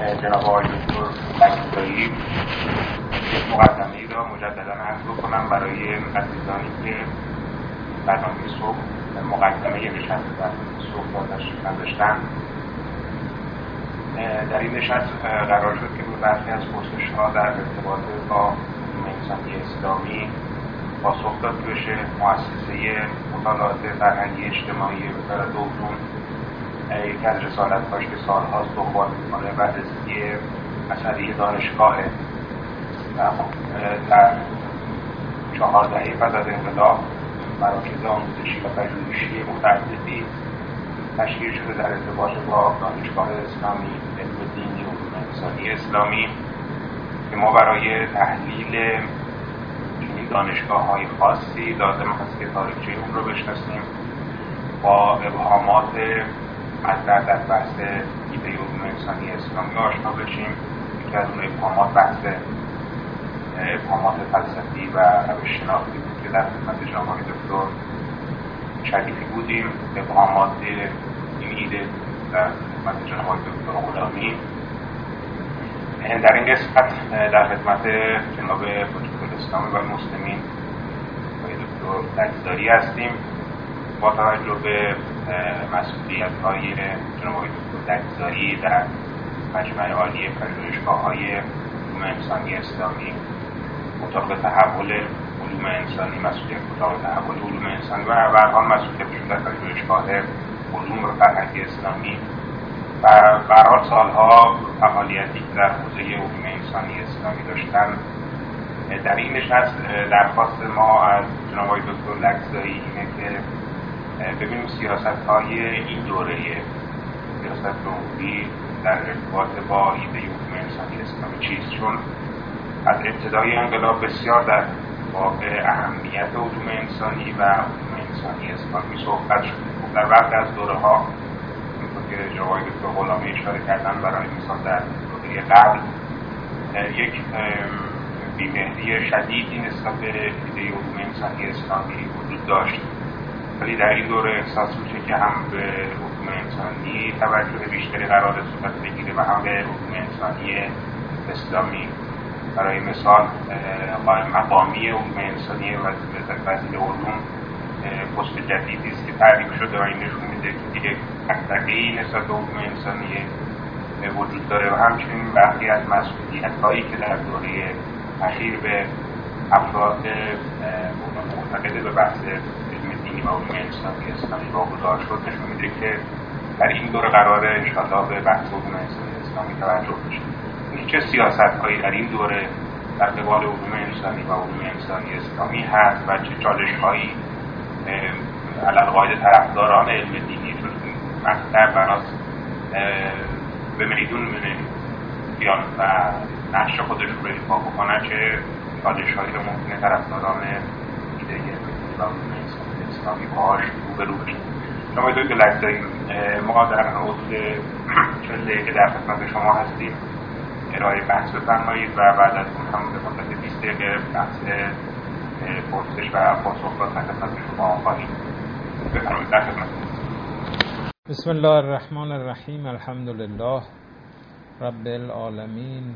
جناب آقای دکتر لکزایی مقدمه‌ای را مجددا عرض بکنم برای عزیزانی که برنامه صبح مقدمه نشست برنامه صبح را تشریف نداشتند. در این نشست قرار شد که به برخی از پرسش‌ها در ارتباط با علوم انسانی اسلامی پاسخ داده بشه. مؤسسه مطالعات فرهنگی اجتماعی وزارت علوم یکی از رسالت‌هاش که سال‌هاست دنبال می‌کنه بررسی مسئله دانشگاهه و در 4 دهه بعد از انقلاب مراکز آموزشی و پژوهشی متعددی تشکیل شده در ارتباط با دانشگاه اسلامی، علم دینی و علوم انسانی اسلامی که ما برای تحلیل این دانشگاه‌های خاصی لازم هست که تاریخچه اون رو بشناسیم، با ابهامات مطرح در بحث ایده علوم انسانی اسلامی آشنا بشیم. یکی از اون ابهامات فلسفی و روش شناختی بود که در خدمت جناب آقای دکتر شریفی بودیم. ابهامات این ایده در خدمت جناب آقای دکتر غلامی. در این قسمت در خدمت جناب حجت الاسلام و المسلمین آقای دکتر لکزایی هستیم. با توجه به مسئولیت‌های جناب آقای دکتر لکزایی در مجمع عالی پژوهشگاه‌های علوم انسانی اسلامی، مطابق تحول علوم انسانی، مسئولیت مطابق تحول علوم انسانی و به هر حال مسئولیتشون در پژوهشگاه علوم و فرهنگ اسلامی و به هر حال سالها فعالیتی که در حوزه علوم انسانی اسلامی داشتن. در این نشست درخواست ما از جناب آقای دکتر لکزایی اینه که ببینیم سیاست‌های این دوره سیاست جمهوری در ارتباط با ایده علوم انسانی اسلامی چیست، چون از ابتدای انقلاب بسیار در باب اهمیت علوم انسانی و علوم انسانی اسلامی صحبت شده. در برخی از دوره‌ها همونطور که جناب آقای دکتر غلامی اشاره کردن، برای مثال در دوره قبل یک بی‌مهری شدیدی نسبت به ایده علوم انسانی اسلامی وجود داشت، ولی در این دوره احساس میشه که هم به علوم انسانی توجه بیشتری قرار صورت بگیره و هم به علوم انسانی اسلامی. برای مثال مقامی علوم انسانی وزیر علوم پست جدیدی است که تعریف شده و این نشون میده که یک تک‌تکه‌ای نسبت به علوم انسانی وجود داره و همچنین برخی از مسئولیت‌هایی که در دوره اخیر به افراد معتقد به بحث علم دینی و علوم انسانی اسلامی واگذار شد نشون میده که در این دوره قراره انشاءالله به بحث علوم انسانی اسلامی توجه بشه. چه سیاست‌هایی در این دوره در قبال علوم انسانی و علوم انسانی اسلامی هست و چه چالش‌هایی علالقاعده طرفداران علم دینی چون مطلب بناس به میدون بیان و نقش خودش رو ایفا بکنن، چه چالش‌هایی رو ممکنه طرفداران ایده علم علوم انسانی اسلامی باهاش روبرو بشن. شما دکتر لکزایی، ما در حدود 40 دقیقه در خدمت شما هستیم، ارائه بحث بفرمایید و بعد از اون هم به مدت 20 دقیقه بحث پرسش و پاسخ را در خدمت شما خواهیم. بفرمایید، در خدمت. بسم الله الرحمن الرحیم. الحمد لله رب العالمین،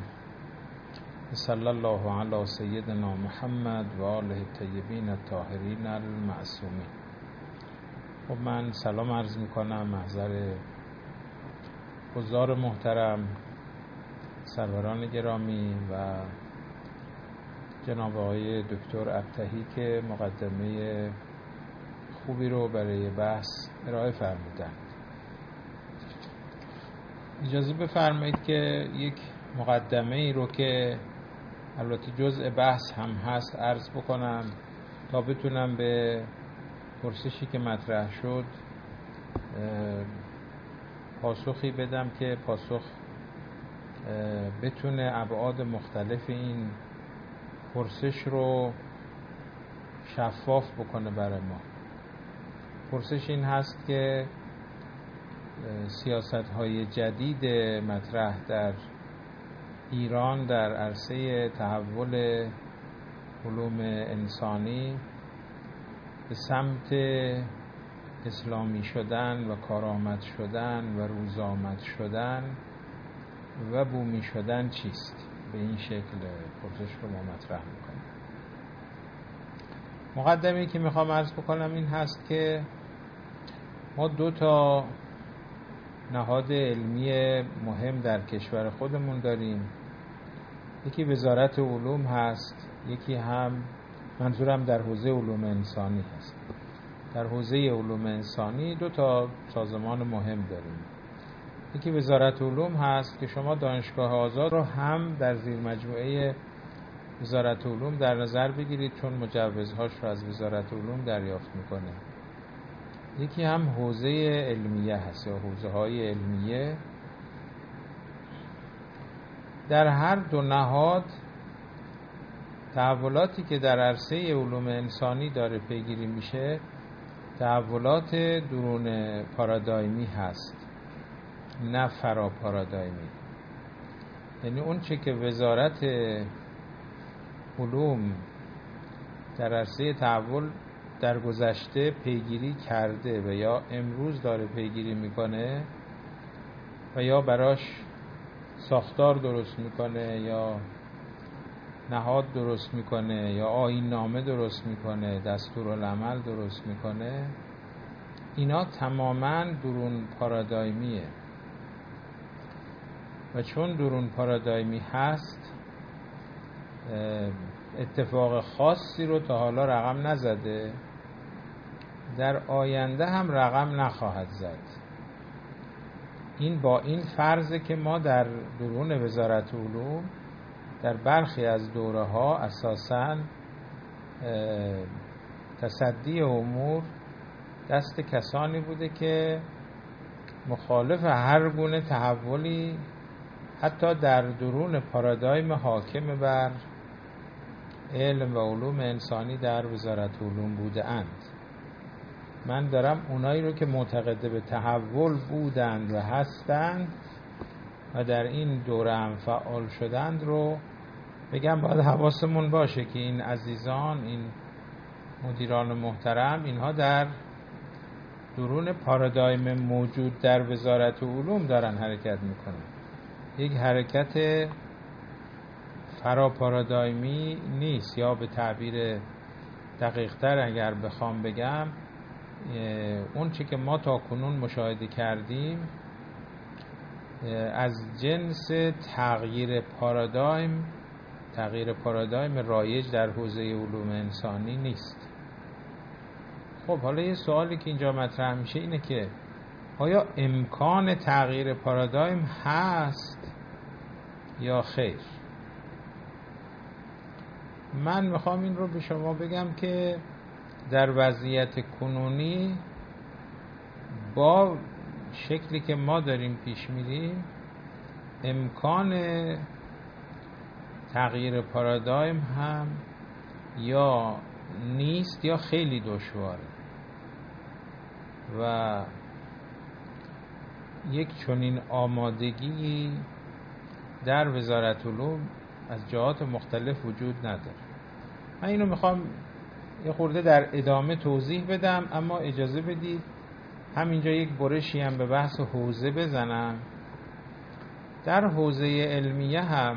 صلی الله علی سیدنا محمد و آله الطیبین الطاهرین المعصومین. خب من سلام عرض میکنم محضر حضار محترم، سروران گرامی و جناب آقای دکتر ابتهی که مقدمه خوبی رو برای بحث ارائه فرمودند. اجازه بفرمایید که یک مقدمه ای رو که البته جزء بحث هم هست عرض بکنم تا بتونم به پرسشی که مطرح شد پاسخی بدم که پاسخ بتونه ابعاد مختلف این پرسش رو شفاف بکنه برای ما. پرسش این هست که سیاست‌های جدید مطرح در ایران در عرصه تحول علوم انسانی به سمت اسلامی شدن و کارآمد شدن و روزآمد شدن و بومی شدن چیست؟ به این شکل پرسش رو ما مطرح میکنیم. مقدمه‌ای که میخوام عرض بکنم این هست که ما 2 تا نهاد علمی مهم در کشور خودمون داریم. یکی وزارت علوم هست، یکی هم منظورم در حوزه علوم انسانی هست. در حوزه علوم انسانی 2 تا سازمان مهم داریم. یکی وزارت علوم هست که شما دانشگاه آزاد رو هم در زیر مجموعه وزارت علوم در نظر بگیرید، چون مجوزهاش رو از وزارت علوم دریافت میکنه. یکی هم حوزه علمیه هست یا حوزه های علمیه. در هر 2 نهاد تحولاتی که در عرصه علوم انسانی داره پیگیری میشه تحولات درون پارادایمی هست، نه فرا پارادایمی. یعنی اون چه که وزارت علوم در عرصه تحول در گذشته پیگیری کرده و یا امروز داره پیگیری میکنه و یا براش ساختار درست میکنه یا نهاد درست میکنه یا آیین نامه درست میکنه، دستورالعمل درست میکنه، اینا تماماً درون پارادایمیه و چون درون پارادایمی هست اتفاق خاصی رو تا حالا رقم نزده، در آینده هم رقم نخواهد زد. این با این فرضه که ما در درون وزارت علوم در برخی از دوره ها اساساً تصدی امور دست کسانی بوده که مخالف هر گونه تحولی حتی در درون پارادایم حاکم بر علم و علوم انسانی در وزارت علوم بوده اند. من دارم اونایی رو که معتقد به تحول بودند و هستند و در این دوره هم فعال شدند رو بگم باید حواسمون باشه که این عزیزان، این مدیران محترم، اینها در درون پارادایم موجود در وزارت علوم دارن حرکت میکنن. یک حرکت فرا پارادایمی نیست، یا به تعبیر دقیق تر اگر بخوام بگم اون چی که ما تا کنون مشاهده کردیم از جنس تغییر پارادایم رایج در حوزه علوم انسانی نیست. خب حالا یه سوالی که اینجا مطرح میشه اینه که آیا امکان تغییر پارادایم هست یا خیر؟ من میخوام این رو به شما بگم که در وضعیت کنونی با شکلی که ما داریم پیش میریم امکان تغییر پارادایم هم یا نیست یا خیلی دشواره و یک چنین آمادگی در وزارت علوم از جهات مختلف وجود نداره. من اینو میخوام یه خورده در ادامه توضیح بدم، اما اجازه بدید همینجا یک برشی هم به بحث حوزه بزنم. در حوزه علمیه هم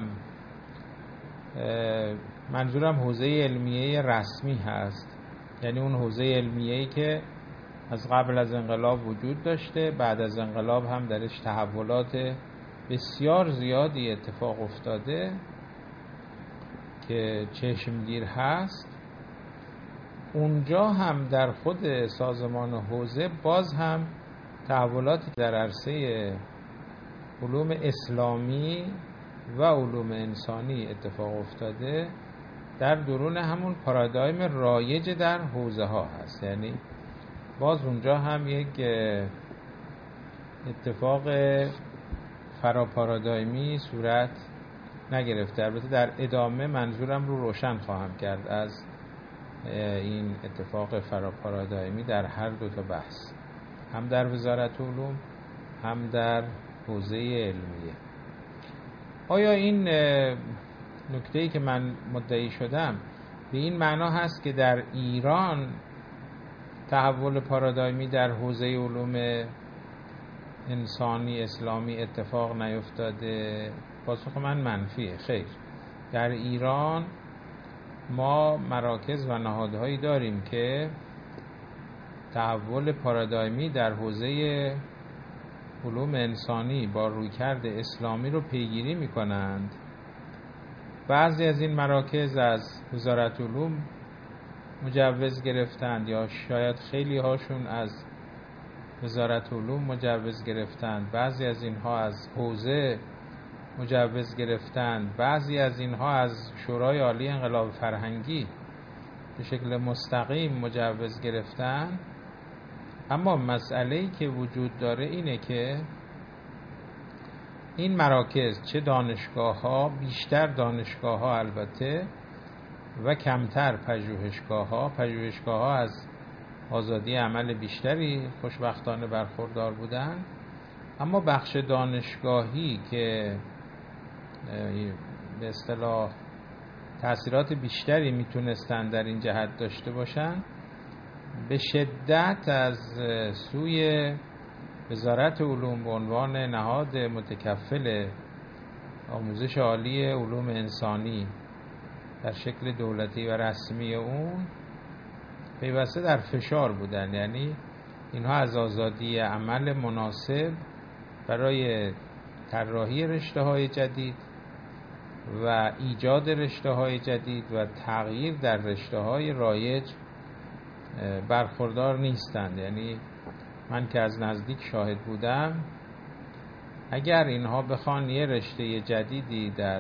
منظورم حوزه علمیه رسمی هست، یعنی اون حوزه علمیه‌ای که از قبل از انقلاب وجود داشته، بعد از انقلاب هم درش تحولات بسیار زیادی اتفاق افتاده که چشمگیر هست. اونجا هم در خود سازمان حوزه باز هم تحولاتی در عرصه علوم اسلامی و علوم انسانی اتفاق افتاده در درون همون پارادایم رایج در حوزه ها هست. یعنی باز اونجا هم یک اتفاق فراپارادایمی صورت نگرفته. البته در ادامه منظورم رو روشن خواهم کرد از این اتفاق فراپارادایمی در هر 2 تا بحث، هم در وزارت علوم هم در حوزه علمیه. آیا این نکته‌ای که من مدعی شدم به این معنا هست که در ایران تحول پارادایمی در حوزه علوم انسانی اسلامی اتفاق نیفتاده؟ پاسخ من منفیه. خیر، در ایران ما مراکز و نهادهایی داریم که تحول پارادایمی در حوزه علوم انسانی با رویکرد اسلامی رو پیگیری می کنند. بعضی از این مراکز از وزارت علوم مجوز گرفتند یا شاید خیلی هاشون از وزارت علوم مجوز گرفتند، بعضی از اینها از حوزه مجوز گرفتند، بعضی از اینها از شورای عالی انقلاب فرهنگی به شکل مستقیم مجوز گرفتند. اما مسئله‌ای که وجود داره اینه که این مراکز، چه دانشگاه‌ها، بیشتر دانشگاه‌ها البته و کمتر پژوهشگاه‌ها از آزادی عمل بیشتری خوشبختانه برخوردار بودند، اما بخش دانشگاهی که به اصطلاح تأثیرات بیشتری میتونستند در این جهت داشته باشند، به شدت از سوی وزارت علوم به عنوان نهاد متکفل آموزش عالی علوم انسانی در شکل دولتی و رسمی اون پیوسته در فشار بودن. یعنی اینها از آزادی عمل مناسب برای طراحی رشته‌های جدید و ایجاد رشته‌های جدید و تغییر در رشته‌های رایج برخوردار نیستند. یعنی من که از نزدیک شاهد بودم، اگر اینها بخوان یه رشته جدیدی در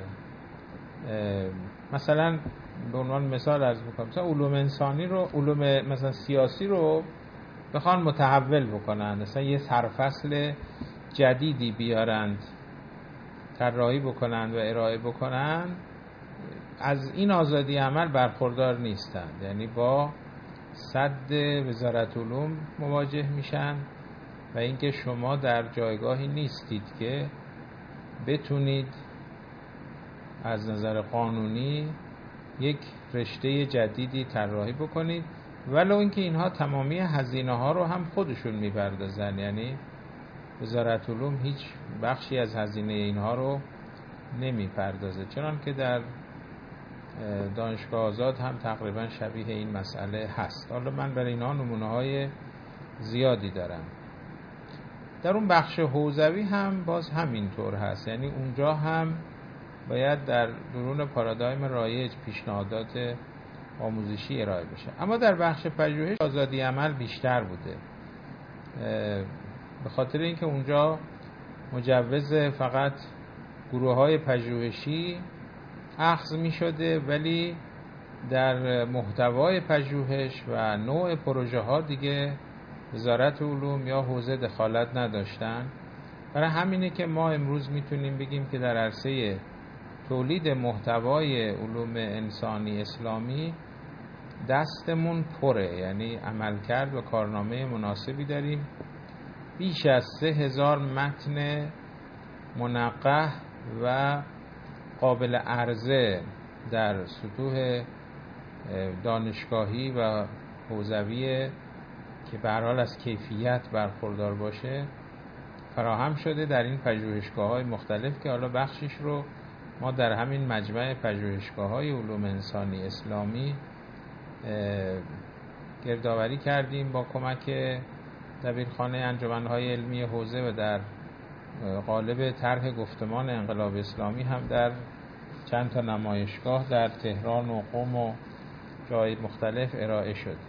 مثلا به عنوان مثال عرض می‌کنم، مثلا علوم انسانی رو، علوم مثلا سیاسی رو بخوان متحول بکنند، مثلا یه سرفصل جدیدی بیارند، طراحی بکنند و ارائه بکنند، از این آزادی عمل برخوردار نیستند. یعنی با سد وزارت علوم مواجه میشن و اینکه شما در جایگاهی نیستید که بتونید از نظر قانونی یک رشته جدیدی طراحی بکنید، ولو اینکه اینها تمامی هزینه ها رو هم خودشون میپردازن. یعنی وزارت علوم هیچ بخشی از هزینه اینها رو نمیپردازه، چنان که در دانشگاه آزاد هم تقریبا شبیه این مسئله هست. حالا من برای اینها نمونه های زیادی دارم. در اون بخش حوزوی هم باز همینطور هست، یعنی اونجا هم باید در درون پارادایم رایج پیشنهادات آموزشی ارائه بشه. اما در بخش پژوهش آزادی عمل بیشتر بوده، به خاطر اینکه اونجا مجوز فقط گروه‌های پژوهشی اخذ می شده، ولی در محتوای پژوهش و نوع پروژه ها دیگه وزارت علوم یا حوزه دخالت نداشتن. برای همینه که ما امروز میتونیم بگیم که در عرصه تولید محتوای علوم انسانی اسلامی دستمون پره، یعنی عملکرد و کارنامه مناسبی داریم. بیش از 3000 متن منقح و قابل عرضه در سطوح دانشگاهی و حوزوی که به هر حال از کیفیت برخوردار باشه فراهم شده در این پژوهشگاه‌های مختلف، که حالا بخشش رو ما در همین مجمع پژوهشگاه‌های علوم انسانی اسلامی گردآوری کردیم با کمک دبیرخانه انجمن‌های علمی حوزه و در قالب طرح گفتمان انقلاب اسلامی هم در چند تا نمایشگاه در تهران و قم و جای مختلف ارائه شد.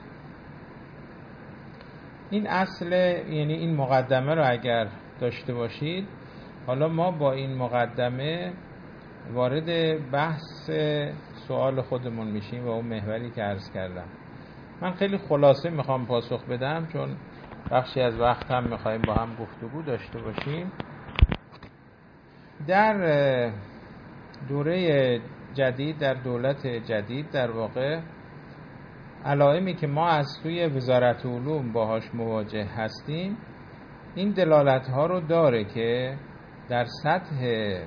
این اصل، یعنی این مقدمه رو اگر داشته باشید، حالا ما با این مقدمه وارد بحث سوال خودمون میشیم و اون محوری که عرض کردم. من خیلی خلاصه میخوام پاسخ بدم چون بخشی از وقت هم میخوایم با هم گفتگو داشته باشیم. در دوره جدید، در دولت جدید، در واقع علائمی که ما از سوی وزارت علوم باهاش مواجه هستیم این دلالت ها رو داره که در سطح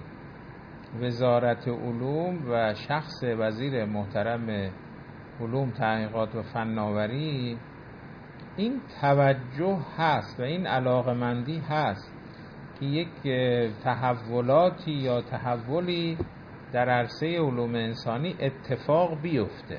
وزارت علوم و شخص وزیر محترم علوم، تحقیقات و فناوری این توجه هست و این علاقمندی هست که یک تحولاتی یا تحولی در عرصه علوم انسانی اتفاق بیفته.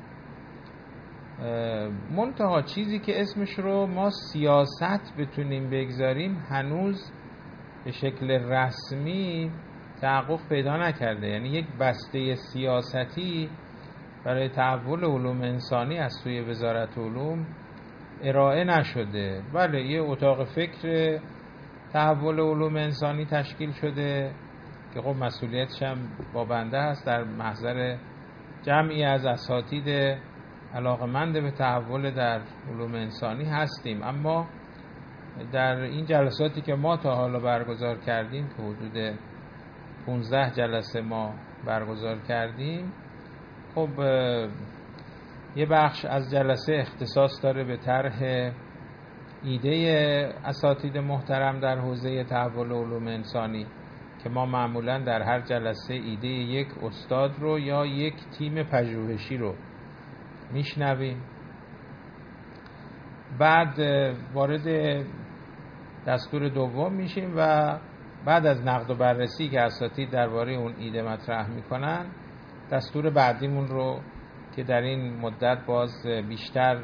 منتها چیزی که اسمش رو ما سیاست بتونیم بگذاریم هنوز به شکل رسمی تحقق پیدا نکرده. یعنی یک بسته سیاستی برای تحول علوم انسانی از سوی وزارت علوم ارائه نشده. بله، یه اتاق فکر تحول علوم انسانی تشکیل شده که خب مسئولیتش هم با بنده هست، در محضر جمعی از اساتید علاقمند به تحول در علوم انسانی هستیم. اما در این جلساتی که ما تا حالا برگزار کردیم که حدود 15 جلسه ما برگزار کردیم، خب یه بخش از جلسه اختصاص داره به طرح ایده اساتید محترم در حوزه تحول علوم انسانی که ما معمولا در هر جلسه ایده یک استاد رو یا یک تیم پژوهشی رو میشنویم. بعد وارد دستور دوم میشیم و بعد از نقد و بررسی که اساتید درباره اون ایده مطرح میکنن، دستور بعدیمون رو که در این مدت باز بیشتر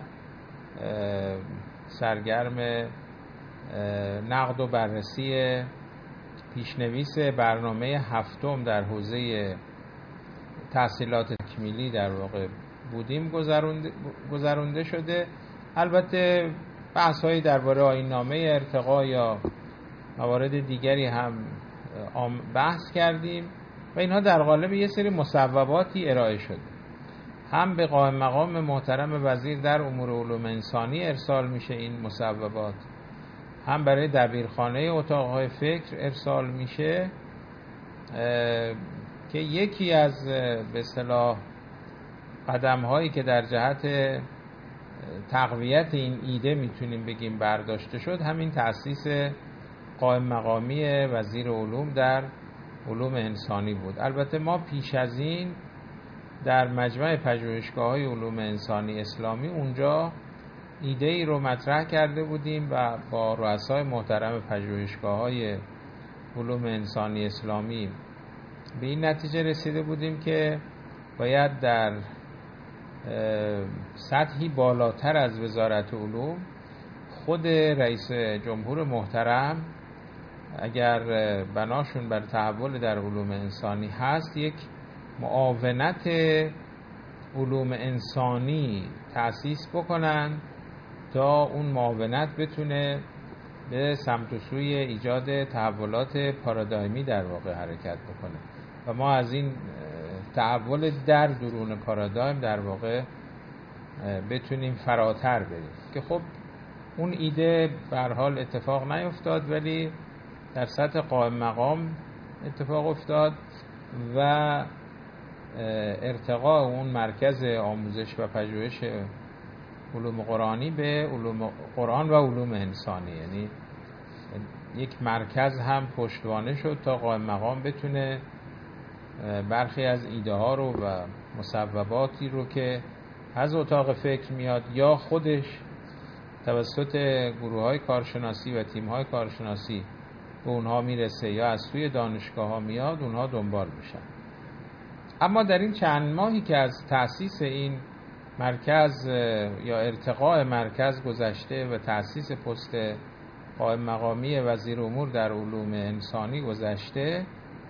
سرگرم نقد و بررسی پیشنویس برنامه هفتم در حوزه تحصیلات تکمیلی در واقع بودیم گذرونده شده. البته بحث‌هایی درباره آیین‌نامه ارتقا یا موارد دیگری هم بحث کردیم و اینها در قالب یه سری مصوباتی ارائه شده. هم به قائم مقام محترم وزیر در امور علوم انسانی ارسال میشه این مصوبات، هم برای دبیرخانه اتاقهای فکر ارسال میشه که یکی از به اصطلاح قدم‌هایی که در جهت تقویت این ایده میتونیم بگیم برداشته شد همین تأسیس قائم مقامی وزیر علوم در علوم انسانی بود. البته ما پیش از این در مجمع پژوهشگاه‌های علوم انسانی اسلامی اونجا ایده ای رو مطرح کرده بودیم و با رؤسای محترم پژوهشگاه‌های علوم انسانی اسلامی به این نتیجه رسیده بودیم که باید در سطحی بالاتر از وزارت علوم خود رئیس جمهور محترم اگر بناشون بر تحول در علوم انسانی هست یک معاونت علوم انسانی تأسیس بکنن تا اون معاونت بتونه به سمت و سوی ایجاد تحولات پارادایمی در واقع حرکت بکنه و ما از این تحول در درون پارادایم در واقع بتونیم فراتر بریم. که خب اون ایده به هر حال اتفاق نیفتاد، ولی در سطح قائم مقام اتفاق افتاد و ارتقاء اون مرکز آموزش و پژوهش علوم قرآنی به علوم قرآن و علوم انسانی، یعنی یک مرکز هم پشتوانه شد تا قائم مقام بتونه برخی از ایده ها رو و مصوباتی رو که از اتاق فکر میاد یا خودش توسط گروه های کارشناسی و تیم های کارشناسی به اونها میرسه یا از سوی دانشگاه ها میاد، اونها دنبال میشن. اما در این چند ماهی که از تأسیس این مرکز یا ارتقاء مرکز گذشته و تأسیس پست قائم مقامی وزیر امور در علوم انسانی گذشته،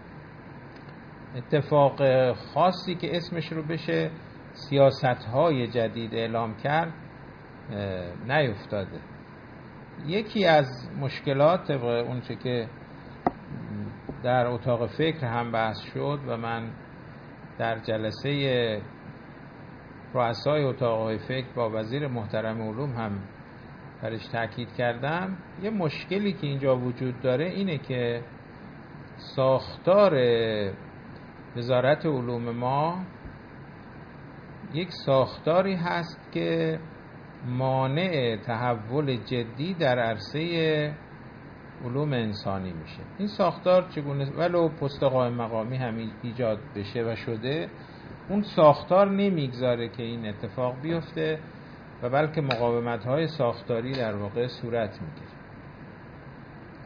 اتفاق خاصی که اسمش رو بشه سیاست‌های جدید اعلام کرد نیفتاده. یکی از مشکلات طبق اونچه که در اتاق فکر هم بحث شد و من در جلسه رؤسای اتاق‌های فکر با وزیر محترم علوم هم برش تاکید کردم، یه مشکلی که اینجا وجود داره اینه که ساختار وزارت علوم ما یک ساختاری هست که مانع تحول جدی در عرصه علوم انسانی میشه. این ساختار چگونه ولو پست قائم مقامی هم ایجاد بشه و شده، اون ساختار نمیگذاره که این اتفاق بیفته و بلکه مقاومت‌های ساختاری در واقع صورت میگیره.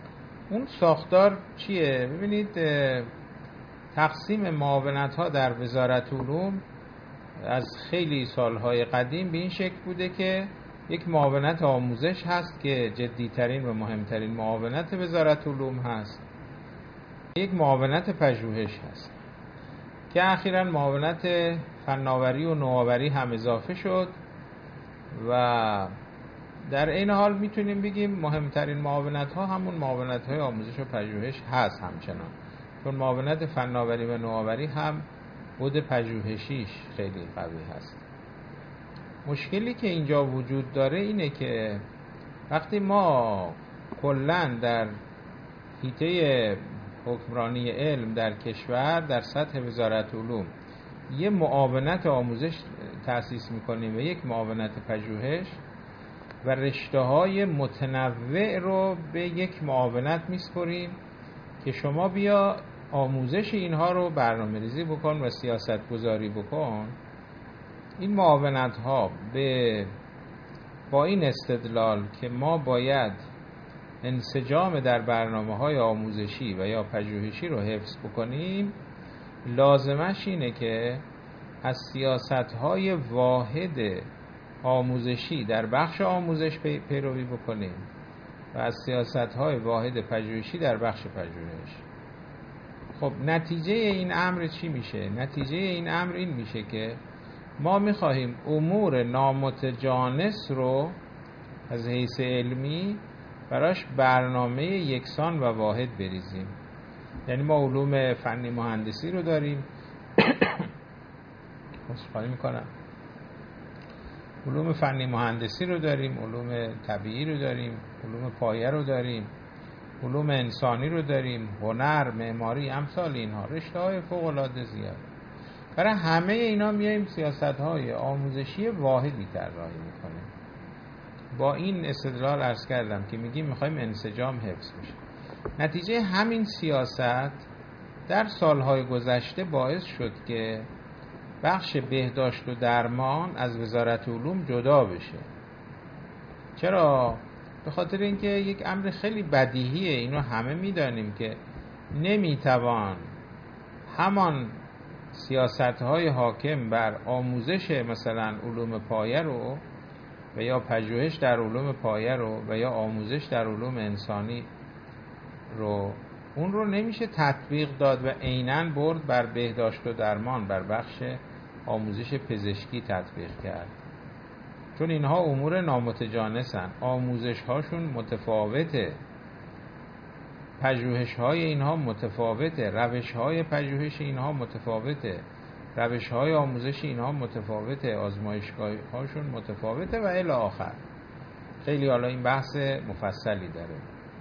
اون ساختار چیه؟ ببینید تقسیم معاونت ها در وزارت علوم از خیلی سالهای قدیم به این شکل بوده که یک معاونت آموزش هست که جدیترین و مهمترین معاونت وزارت علوم هست، یک معاونت پژوهش هست که اخیراً معاونت فناوری و نوآوری هم اضافه شد و در این حال میتونیم بگیم مهمترین معاونت ها همون معاونت های آموزش و پژوهش هست همچنان، چون معاونت فناوری و نوآوری هم بود پژوهشیش خیلی قوی هست. مشکلی که اینجا وجود داره اینه که وقتی ما کلاً در حیطه حکمرانی علم در کشور در سطح وزارت علوم یه معاونت آموزش تأسیس میکنیم و یک معاونت پژوهش و رشته‌های متنوع رو به یک معاونت میسپریم که شما بیا آموزش اینها رو برنامه‌ریزی بکن و سیاست گذاری بکن. این معاونت ها با این استدلال که ما باید انسجام در برنامه‌های آموزشی و یا پژوهشی رو حفظ بکنیم، لازمش اینه که از سیاست‌های واحد آموزشی در بخش آموزش پیروی بکنیم و از سیاست‌های واحد پژوهشی در بخش پژوهش. خب نتیجه این امر چی میشه؟ نتیجه این امر این میشه که ما میخواهیم امور نامتجانس رو از حیث علمی براش برنامه یکسان و واحد بریزیم. یعنی ما علوم فنی مهندسی رو داریم علوم فنی مهندسی رو داریم، علوم طبیعی رو داریم، علوم پایه رو داریم، علوم انسانی رو داریم، هنر، معماری، امثال اینها، رشته‌های فوق‌العاده زیاد. برای همه اینا میایم سیاست‌های آموزشی واحدی طراحی می‌کنیم. با این استدلال عرض کردم که میگیم می‌خوایم انسجام حفظ بشه. نتیجه همین سیاست در سالهای گذشته باعث شد که بخش بهداشت و درمان از وزارت علوم جدا بشه. چرا؟ به خاطر اینکه یک امر خیلی بدیهیه، اینو همه میدانیم که نمیتوان همان سیاست‌های حاکم بر آموزش مثلا علوم پایه رو و یا پژوهش در علوم پایه رو و یا آموزش در علوم انسانی رو اون رو نمیشه تطبیق داد و عیناً برد بر بهداشت و درمان، بر بخش آموزش پزشکی تطبیق کرد، چون اینها امور نامتجانسن، آموزش هاشون متفاوته، پژوهش های اینها متفاوته، روش های پژوهش اینها متفاوته، روش های آموزش اینها متفاوته، آزمایشگاه هاشون متفاوته و الی آخر. خیلی حالا این بحث مفصلی داره.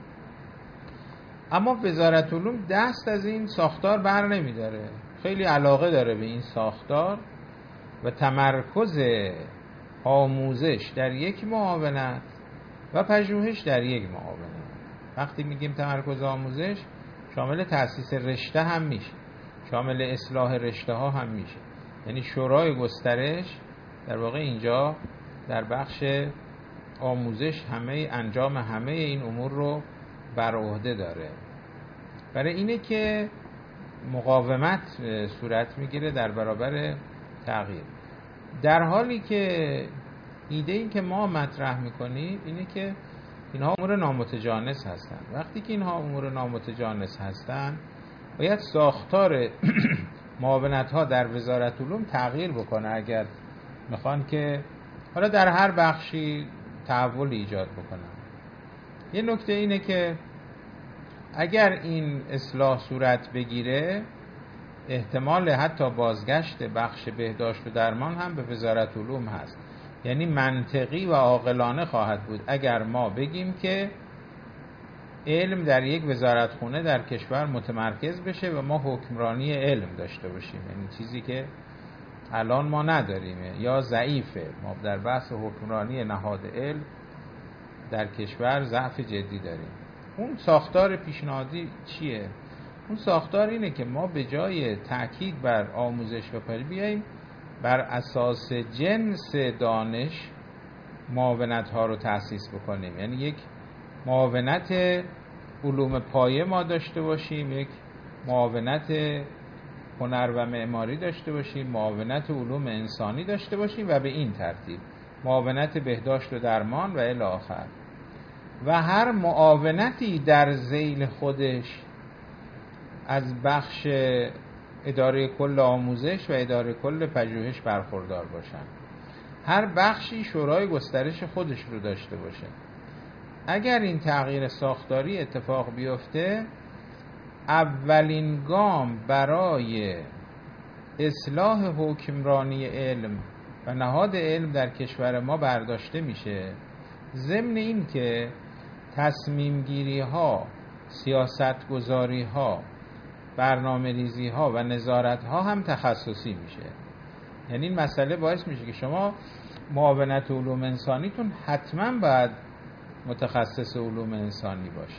اما وزارت علوم دست از این ساختار بر نمیداره، خیلی علاقه داره به این ساختار و تمرکز آموزش در یک معاونت و پژوهش در یک معاونت. وقتی میگیم تمرکز آموزش شامل تأسیس رشته هم میشه، شامل اصلاح رشته ها هم میشه. یعنی شورای گسترش در واقع اینجا در بخش آموزش انجام همه این امور رو بر عهده داره. برای اینه که مقاومت صورت میگیره در برابر تغییر، در حالی که ایده این که ما مطرح میکنیم اینه که اینها امور نامتجانس هستن. وقتی که اینها امور نامتجانس هستن باید ساختار معاونت ها در وزارت علوم تغییر بکنه اگر میخوان که حالا در هر بخشی تحول ایجاد بکنن. یه نکته اینه که اگر این اصلاح صورت بگیره احتمال حتی بازگشت بخش بهداشت و درمان هم به وزارت علوم هست. یعنی منطقی و عاقلانه خواهد بود اگر ما بگیم که علم در یک وزارتخونه در کشور متمرکز بشه و ما حکمرانی علم داشته باشیم، یعنی چیزی که الان ما نداریم یا ضعیفه. ما در بحث حکمرانی نهاد علم در کشور ضعف جدی داریم. اون ساختار پیشنهادی چیه؟ اون ساختار اینه که ما به جای تأکید بر آموزش و پژوهش بیاییم بر اساس جنس دانش معاونت ها رو تأسیس بکنیم. یعنی یک معاونت علوم پایه ما داشته باشیم، یک معاونت هنر و معماری داشته باشیم، معاونت علوم انسانی داشته باشیم و به این ترتیب معاونت بهداشت و درمان و الی آخر. و هر معاونتی در ذیل خودش از بخش اداره کل آموزش و اداره کل پژوهش برخوردار باشن. هر بخشی شورای گسترش خودش رو داشته باشه. اگر این تغییر ساختاری اتفاق بیفته، اولین گام برای اصلاح حکمرانی علم و نهاد علم در کشور ما برداشته میشه، ضمن این که تصمیم گیری ها، سیاست گذاری ها، برنامه ریزی ها و نظارت ها هم تخصصی میشه. یعنی این مسئله باعث میشه که شما معاونت علوم انسانیتون حتما باید متخصص علوم انسانی باشه،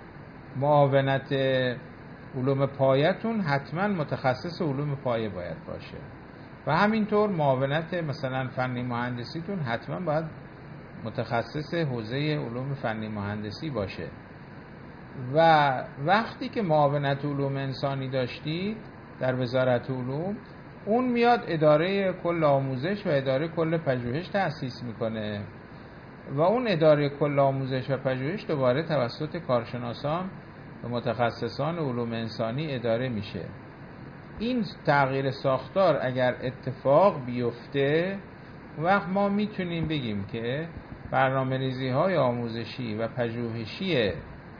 معاونت علوم پایه‌تون حتما متخصص علوم پایه باید باشه و همینطور معاونت مثلا فنی مهندسیتون حتما باید متخصص حوزه علوم فنی مهندسی باشه. و وقتی که معاونت علوم انسانی داشتید در وزارت علوم، اون میاد اداره کل آموزش و اداره کل پژوهش تأسیس میکنه و اون اداره کل آموزش و پژوهش دوباره توسط کارشناسان و متخصصان علوم انسانی اداره میشه. این تغییر ساختار اگر اتفاق بیفته، وقت ما میتونیم بگیم که برنامه‌ریزی های آموزشی و پژوهشی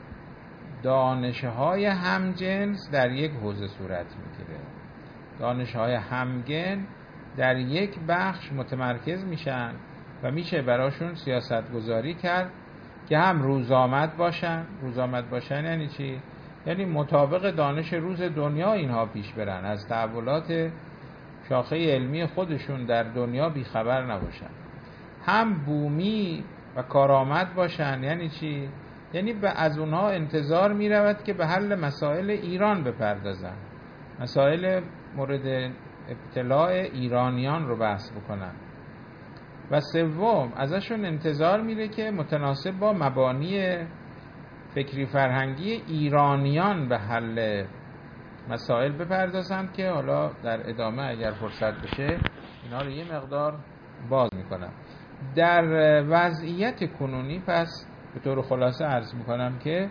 دانش‌های همجنس در یک حوزه صورت میگیره. دانش‌های همگن در یک بخش متمرکز میشن و میشه براشون سیاست گذاری کرد که هم روزآمد باشن. روزآمد باشن یعنی چی؟ یعنی مطابق دانش روز دنیا اینها پیش برن، از تحولات شاخه علمی خودشون در دنیا بیخبر نباشن. هم بومی و کارآمد باشن. یعنی چی؟ یعنی از اونها انتظار می رود که به حل مسائل ایران بپردازن، مسائل مورد ابتلاع ایرانیان رو بحث بکنن. و سوم، ازشون انتظار میره که متناسب با مبانی فکری فرهنگی ایرانیان به حل مسائل بپردازن که حالا در ادامه اگر فرصت بشه اینا رو یه مقدار باز میکنم. در وضعیت کنونی پس به طور خلاصه عرض میکنم که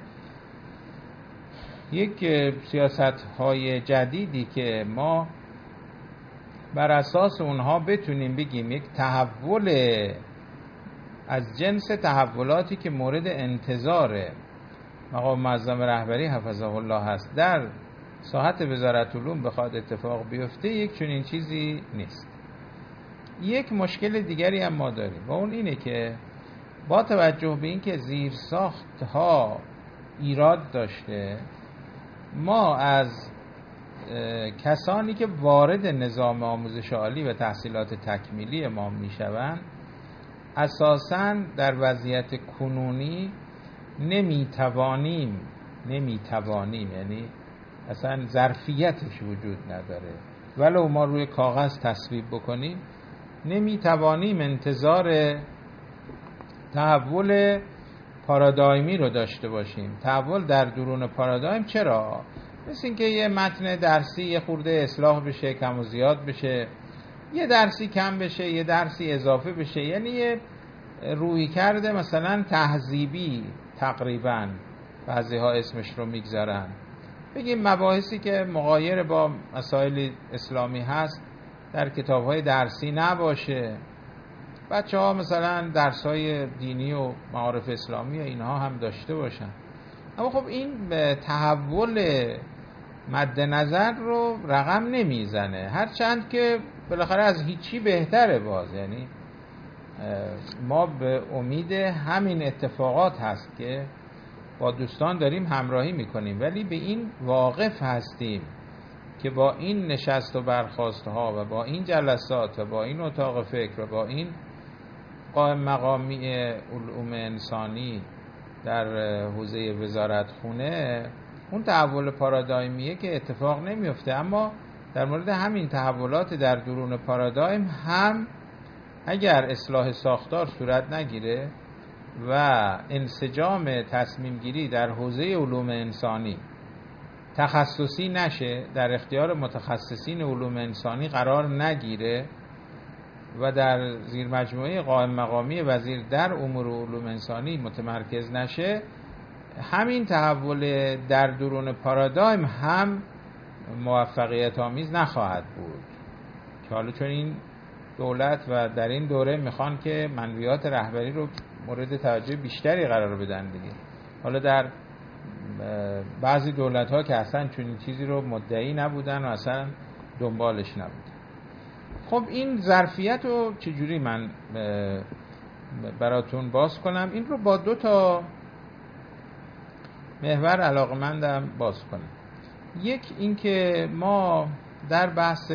یک سیاست‌های جدیدی که ما بر اساس اونها بتونیم بگیم یک تحول از جنس تحولاتی که مورد انتظار مقام معظم رهبری حفظه الله هست در ساحت وزارت علوم بخواد اتفاق بیفته، یک چنین چیزی نیست. یک مشکل دیگری هم ما داریم و اون اینه که با توجه به این که زیرساخت‌ها ایراد داشته، ما از کسانی که وارد نظام آموزش عالی و تحصیلات تکمیلی ما میشوند اساساً در وضعیت کنونی نمیتوانیم، یعنی اصلا ظرفیتش وجود نداره، ولو ما روی کاغذ تصویب بکنیم نمیتوانیم انتظار تحول پارادایمی رو داشته باشیم. تحول در درون پارادایم چرا؟ مثل این که یه متن درسی یه خورده اصلاح بشه، کم و زیاد بشه، یه درسی کم بشه، یه درسی اضافه بشه، یعنی یه روی کرده مثلا تهذیبی تقریبا بعضی ها اسمش رو میگذارن. بگیم مباحثی که مغایر با مسائل اسلامی هست در کتاب‌های درسی نباشه، بچه ها مثلا درس‌های دینی و معارف اسلامی و اینها هم داشته باشن. اما خب این تحول مد نظر رو رقم نمیزنه، هرچند که بالاخره از هیچی بهتره. باز یعنی ما به امید همین اتفاقات هست که با دوستان داریم همراهی میکنیم، ولی به این واقف هستیم که با این نشست و برخاست ها و با این جلسات و با این اتاق فکر و با این قائم مقامی علوم انسانی در حوزه وزارت خونه اون تحول پارادایمیه که اتفاق نمیفته. اما در مورد همین تحولات در درون پارادایم هم اگر اصلاح ساختار صورت نگیره، و انسجام تصمیم گیری در حوزه علوم انسانی تخصصی نشه، در اختیار متخصصین علوم انسانی قرار نگیره و در زیر مجموعه قائم مقامی وزیر در امور علوم انسانی متمرکز نشه، همین تحول در درون پارادایم هم موفقیت آمیز نخواهد بود. که حالا چون این دولت و در این دوره میخوان که منویات رهبری رو مورد توجه بیشتری قرار بدن دیگه. حالا در بعضی دولت ها که اصلا چون چیزی رو مدعی نبودن و اصلا دنبالش نبودن. خب این ظرفیت رو چجوری من براتون باز کنم؟ این رو با 2 محور علاقمندم باز کنم. یک این که ما در بحث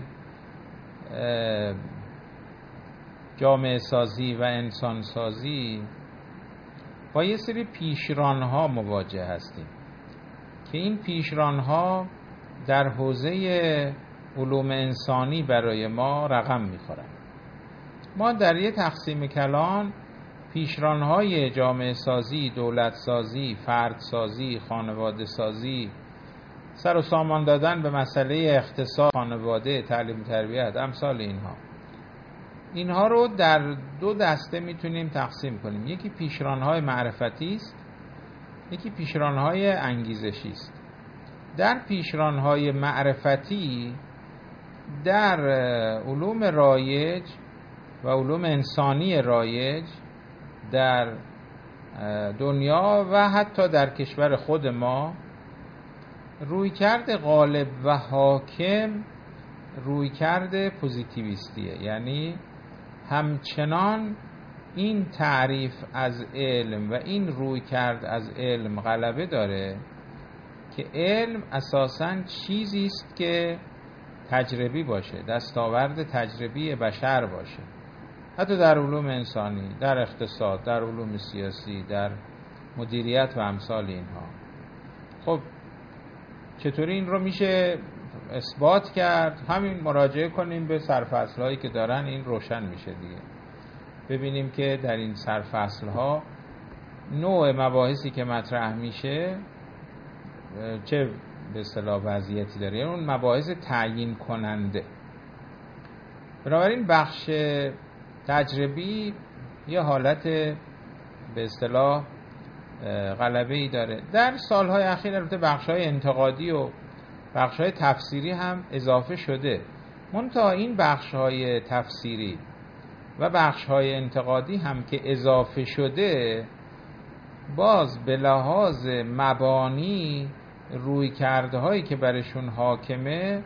جامعه سازی و انسان سازی با یه سری پیشران‌ها مواجه هستیم که این پیشران‌ها در حوزه علوم انسانی برای ما رقم می‌خورن. ما در یه تقسیم کلان پیشران‌های جامعه سازی، دولت سازی، فرد سازی، خانواده سازی، سر و سامان دادن به مسئله اقتصاد، خانواده، تعلیم و تربیت، امثال اینها رو در 2 دسته میتونیم تقسیم کنیم. یکی پیشران‌های معرفتی است، یکی پیشران‌های انگیزشی است. در پیشران‌های معرفتی در علوم رایج و علوم انسانی رایج در دنیا و حتی در کشور خود ما رویکرد غالب و حاکم رویکرد پوزیتیویستیه. یعنی همچنان این تعریف از علم و این رویکرد از علم غلبه داره که علم اساساً چیزی است که تجربی باشه، دستاورد تجربی بشر باشه، حتی در علوم انسانی، در اقتصاد، در علوم سیاسی، در مدیریت و امثال اینها. خب چطوری این رو میشه اثبات کرد؟ همین مراجعه کنیم به سرفصل‌هایی که دارن، این روشن میشه دیگه. ببینیم که در این سرفصل‌ها نوع مباحثی که مطرح میشه چه به اصطلاح وضعیتی داره، یعنی اون مباحث تعیین کننده. بنابراین بخش تجربی یه حالت به اصطلاح غلبه‌ای داره. در سالهای اخیر البته بخش‌های انتقادی و بخش‌های تفسیری هم اضافه شده. منتها این بخش‌های تفسیری و بخش‌های انتقادی هم که اضافه شده، باز به لحاظ مبانی رویکردهایی که برشون حاکمه،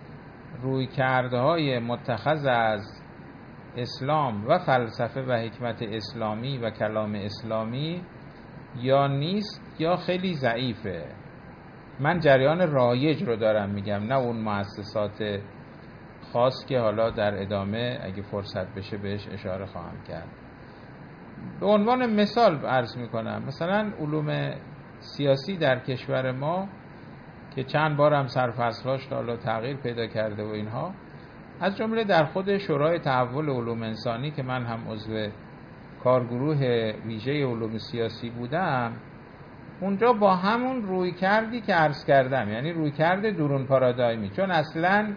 رویکردهای متخذ از اسلام و فلسفه و حکمت اسلامی و کلام اسلامی یا نیست یا خیلی ضعیفه. من جریان رایج رو دارم میگم، نه اون مؤسسات خاص که حالا در ادامه اگه فرصت بشه بهش اشاره خواهم کرد. به عنوان مثال عرض میکنم، مثلا علوم سیاسی در کشور ما که چند بار هم سرفصل‌هاش حالا تغییر پیدا کرده و اینها، از جمله در خود شورای تحول علوم انسانی که من هم عضو کارگروه ویژه علوم سیاسی بودم، اونجا با همون روی کردی که عرض کردم، یعنی روی کرد درون پارادایمی، چون اصلا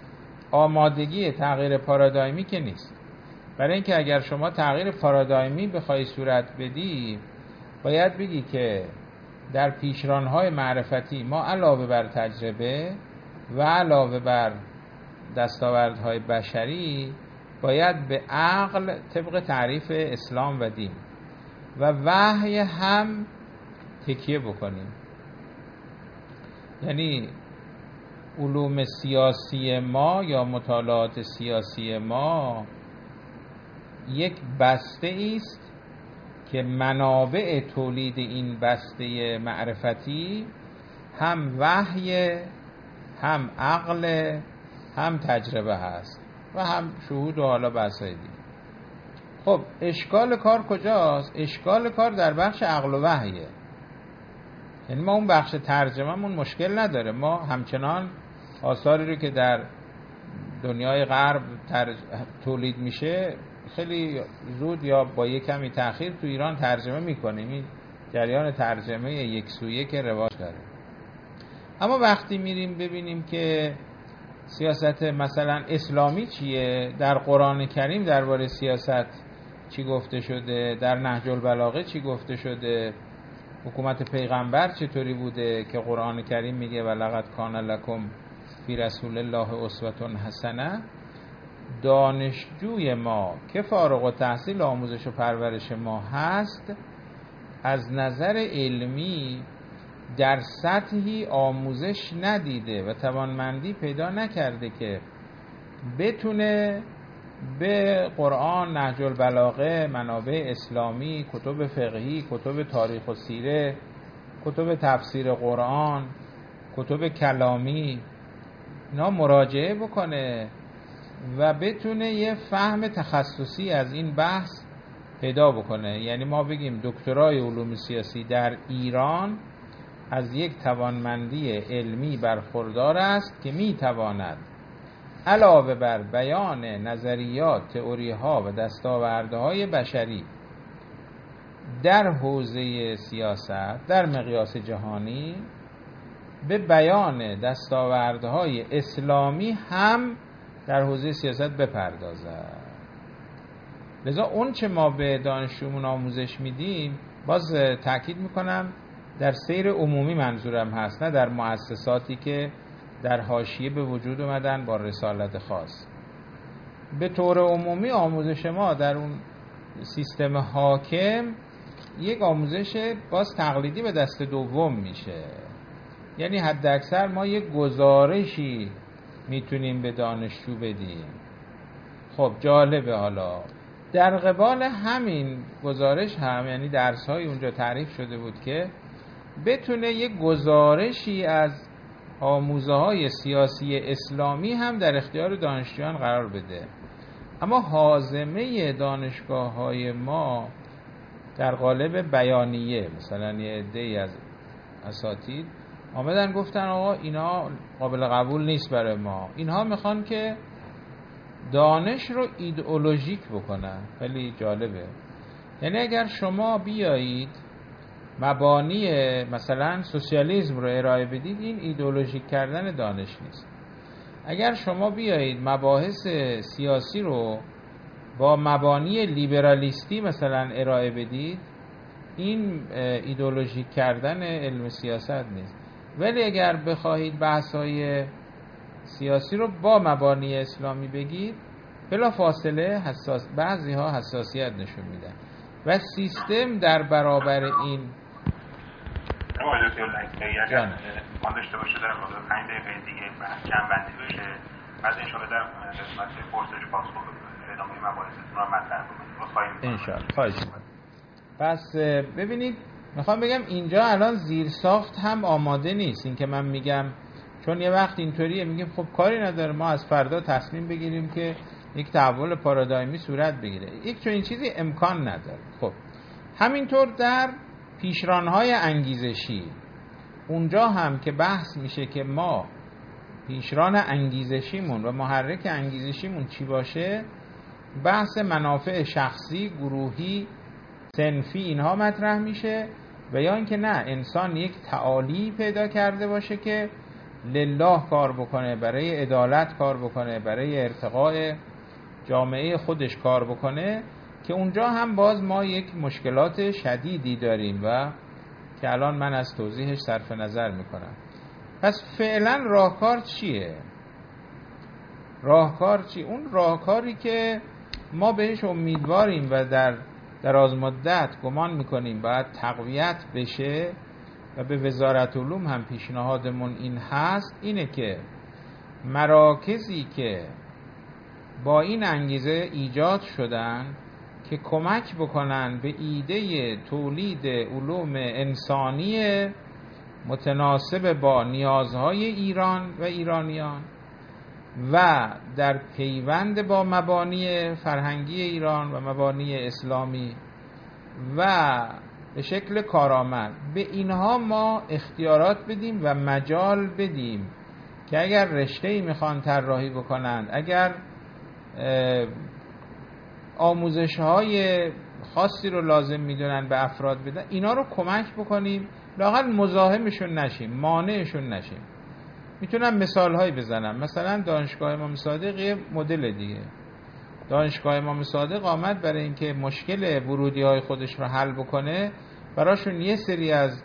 آمادگی تغییر پارادایمی که نیست. برای اینکه اگر شما تغییر پارادایمی بخوای صورت بدی، باید بگی که در پیشران‌های معرفتی ما علاوه بر تجربه و علاوه بر دستاوردهای بشری باید به عقل طبق تعریف اسلام و دین و وحی هم تکیه بکنیم. یعنی علوم سیاسی ما یا مطالعات سیاسی ما یک بسته است که منابع تولید این بسته معرفتی هم وحی، هم عقل، هم تجربه هست و هم شهود و حالا بحثای دیگه. خب اشکال کار کجاست؟ اشکال کار در بخش عقل و وحیه. یعنی ما اون بخش ترجمه‌مون مشکل نداره، ما همچنان آثاری رو که در دنیای غرب تولید میشه خیلی زود یا با یک کمی تأخیر تو ایران ترجمه میکنیم. این جریان ترجمه یک سویه که رواج داره. اما وقتی میریم ببینیم که سیاست مثلا اسلامی چیه، در قرآن کریم درباره سیاست چی گفته شده، در نهج البلاغه چی گفته شده، حکومت پیغمبر چطوری بوده که قرآن کریم میگه ولقد کان لکم فی رسول الله اسوة حسنه، دانشجوی ما که فارغ التحصیل آموزش و پرورش ما هست از نظر علمی در سطحی آموزش ندیده و توانمندی پیدا نکرده که بتونه به قرآن، نهج البلاغه، منابع اسلامی، کتب فقهی، کتب تاریخ و سیره، کتب تفسیر قرآن، کتب کلامی اینا مراجعه بکنه و بتونه یه فهم تخصصی از این بحث پیدا بکنه. یعنی ما بگیم دکترای علوم سیاسی در ایران از یک توانمندی علمی برخوردار است که میتواند علاوه بر بیان نظریات، تئوری‌ها و دستاوردهای بشری در حوزه سیاست در مقیاس جهانی به بیان دستاوردهای اسلامی هم در حوزه سیاست بپردازد. لذا اون چه ما به دانشجومون آموزش میدیم، باز تاکید میکنم در سیر عمومی منظورم هست، نه در مؤسساتی که در حاشیه به وجود اومدن با رسالت خاص. به طور عمومی آموزش ما در اون سیستم حاکم یک آموزش باز تقلیدی به دست دوم میشه. یعنی حد اکثر ما یک گزارشی میتونیم به دانشجو بدیم. خب جالبه، حالا در قبال همین گزارش هم یعنی درس‌های اونجا تعریف شده بود که بتونه یک گزارشی از آموزه‌های سیاسی اسلامی هم در اختیار دانشجویان قرار بده. اما هاضمه دانشگاه‌های ما در قالب بیانیه، مثلا یه عده‌ای از اساتید آمدن گفتن آقا اینا قابل قبول نیست برای ما، اینها میخوان که دانش رو ایدئولوژیک بکنن. خیلی جالبه. یعنی اگر شما بیایید مبانی مثلا سوسیالیسم رو ارائه بدید، این ایدئولوژیک کردن دانش نیست. اگر شما بیایید مباحث سیاسی رو با مبانی لیبرالیستی مثلا ارائه بدید، این ایدئولوژیک کردن علم سیاست نیست. ولی اگر بخواهید بحث‌های سیاسی رو با مبانی اسلامی بگید، بلا فاصله بعضی ها حساسیت نشون میدن و سیستم در برابر این ما داشته باشه در مورد 5 دقیقه دیگه جمع بندی بشه، بعد ان شاءالله در قسمت پرسش پاسخ ادامه مباحثتون رو مطرح کنیم. ان شاءالله. خواهش می‌کنم. پس ببینید، میخوام بگم اینجا الان زیرساخت هم آماده نیست. این که من میگم چون یه وقت اینطوریه میگیم خب کاری نداره ما از فردا تصمیم بگیریم که یک تحول پارادایمی صورت بگیره، یک چون این چیزی امکان نداره. خب همینطور در پیشران‌های انگیزشی، اونجا هم که بحث میشه که ما پیشران انگیزشیمون و محرک انگیزشیمون چی باشه، بحث منافع شخصی، گروهی، صنفی اینها مطرح میشه، و یا اینکه نه، انسان یک تعالی پیدا کرده باشه که لله کار بکنه، برای عدالت کار بکنه، برای ارتقاء جامعه خودش کار بکنه، که اونجا هم باز ما یک مشکلات شدیدی داریم و که الان من از توضیحش صرف نظر میکنم. پس فعلا راهکار چیه؟ راهکار چی؟ اون راهکاری که ما بهش امیدواریم و در دراز مدت گمان میکنیم باید تقویت بشه و به وزارت علوم هم پیشنهادمون این هست، اینه که مراکزی که با این انگیزه ایجاد شدن که کمک بکنن به ایده تولید علوم انسانی متناسب با نیازهای ایران و ایرانیان و در پیوند با مبانی فرهنگی ایران و مبانی اسلامی و به شکل کارآمد، به اینها ما اختیارات بدیم و مجال بدیم که اگر رشته‌ای میخوان طراحی بکنند، اگر آموزش‌های خاصی رو لازم میدونن به افراد بدن، اینا رو کمک بکنیم لااقل مزاحمشون نشیم، مانعشون نشیم. میتونم مثال‌هایی بزنم. مثلا دانشگاه امام صادق یه مدل دیگه. دانشگاه امام صادق آمد برای اینکه مشکل ورودی‌های خودش رو حل بکنه، براشون یه سری از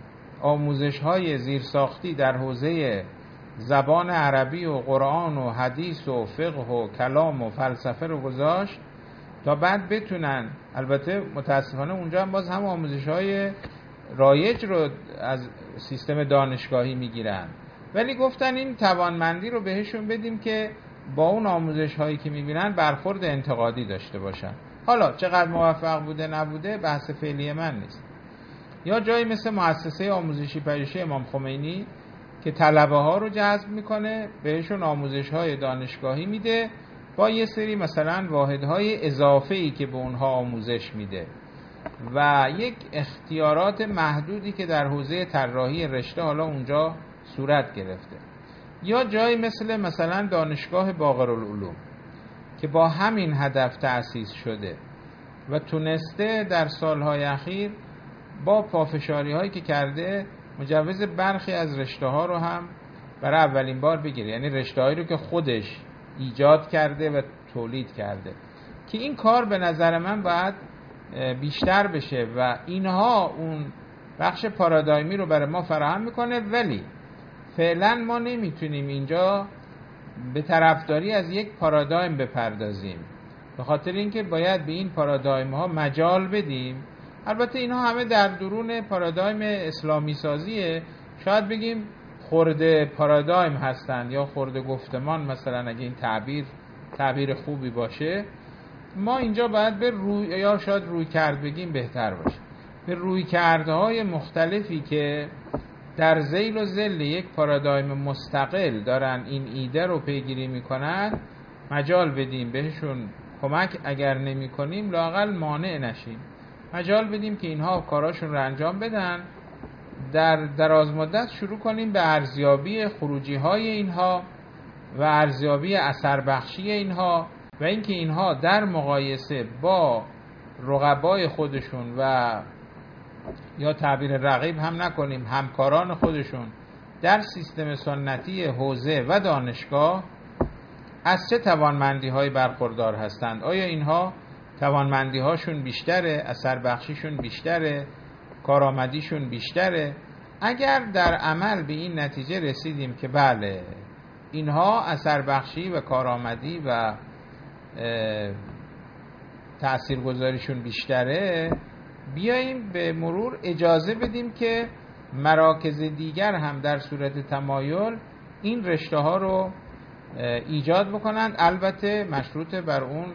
آموزش‌های زیرساختی در حوزه زبان عربی و قرآن و حدیث و فقه و کلام و فلسفه رو گذاشت تا بعد بتونن، البته متاسفانه اونجا هم باز هم آموزش‌های رایج رو از سیستم دانشگاهی میگیرن، ولی گفتن این توانمندی رو بهشون بدیم که با اون آموزش‌هایی که میبینن برخورد انتقادی داشته باشن. حالا چقدر موفق بوده نبوده بحث فعلی من نیست. یا جایی مثل مؤسسه آموزشی پژوهشی امام خمینی که طلبه ها رو جذب میکنه، بهشون آموزش‌های دانشگاهی میده با یه سری مثلا واحدهای اضافه‌ای که به اونها آموزش میده و یک اختیارات محدودی که در حوزه طراحی رشته حالا اونجا صورت گرفته. یا جایی مثلا دانشگاه باقرالعلوم که با همین هدف تأسیس شده و تونسته در سالهای اخیر با پافشاری هایی که کرده مجوز برخی از رشته ها رو هم برای اولین بار بگیره، یعنی رشته هایی رو که خودش ایجاد کرده و تولید کرده، که این کار به نظر من باید بیشتر بشه و اینها اون بخش پارادایمی رو برای ما فراهم میکنه. ولی فعلا ما نمیتونیم اینجا به طرفداری از یک پارادایم بپردازیم، به خاطر اینکه باید به این پارادایم ها مجال بدیم. البته اینها همه در درون پارادایم اسلامی سازیه، شاید بگیم خورده پارادایم هستند یا خورده گفتمان، مثلا اگه این تعبیر خوبی باشه. ما اینجا باید به روی، یا شاید روی کرد بگیم بهتر باشه، به روی کردهای مختلفی که در ذیل و ظل یک پارادایم مستقل دارن این ایده رو پیگیری میکنن مجال بدیم، بهشون کمک اگر نمی کنیم لااقل مانع نشیم، مجال بدیم که اینها کاراشون رو انجام بدن، در دراز مدت شروع کنیم به ارزیابی خروجی های اینها و ارزیابی اثر بخشی اینها و اینکه اینها در مقایسه با رقبای خودشون و یا تعبیر رقیب هم نکنیم، همکاران خودشون در سیستم سنتی حوزه و دانشگاه از چه توانمندی های برخوردار هستند. آیا اینها توانمندی هاشون بیشتره، اثر بخشیشون بیشتره، کارآمدیشون بیشتره؟ اگر در عمل به این نتیجه رسیدیم که بله اینها اثر بخشی و کارآمدی و تاثیرگذاریشون بیشتره، بیاییم به مرور اجازه بدیم که مراکز دیگر هم در صورت تمایل این رشته ها رو ایجاد بکنند، البته مشروط بر اون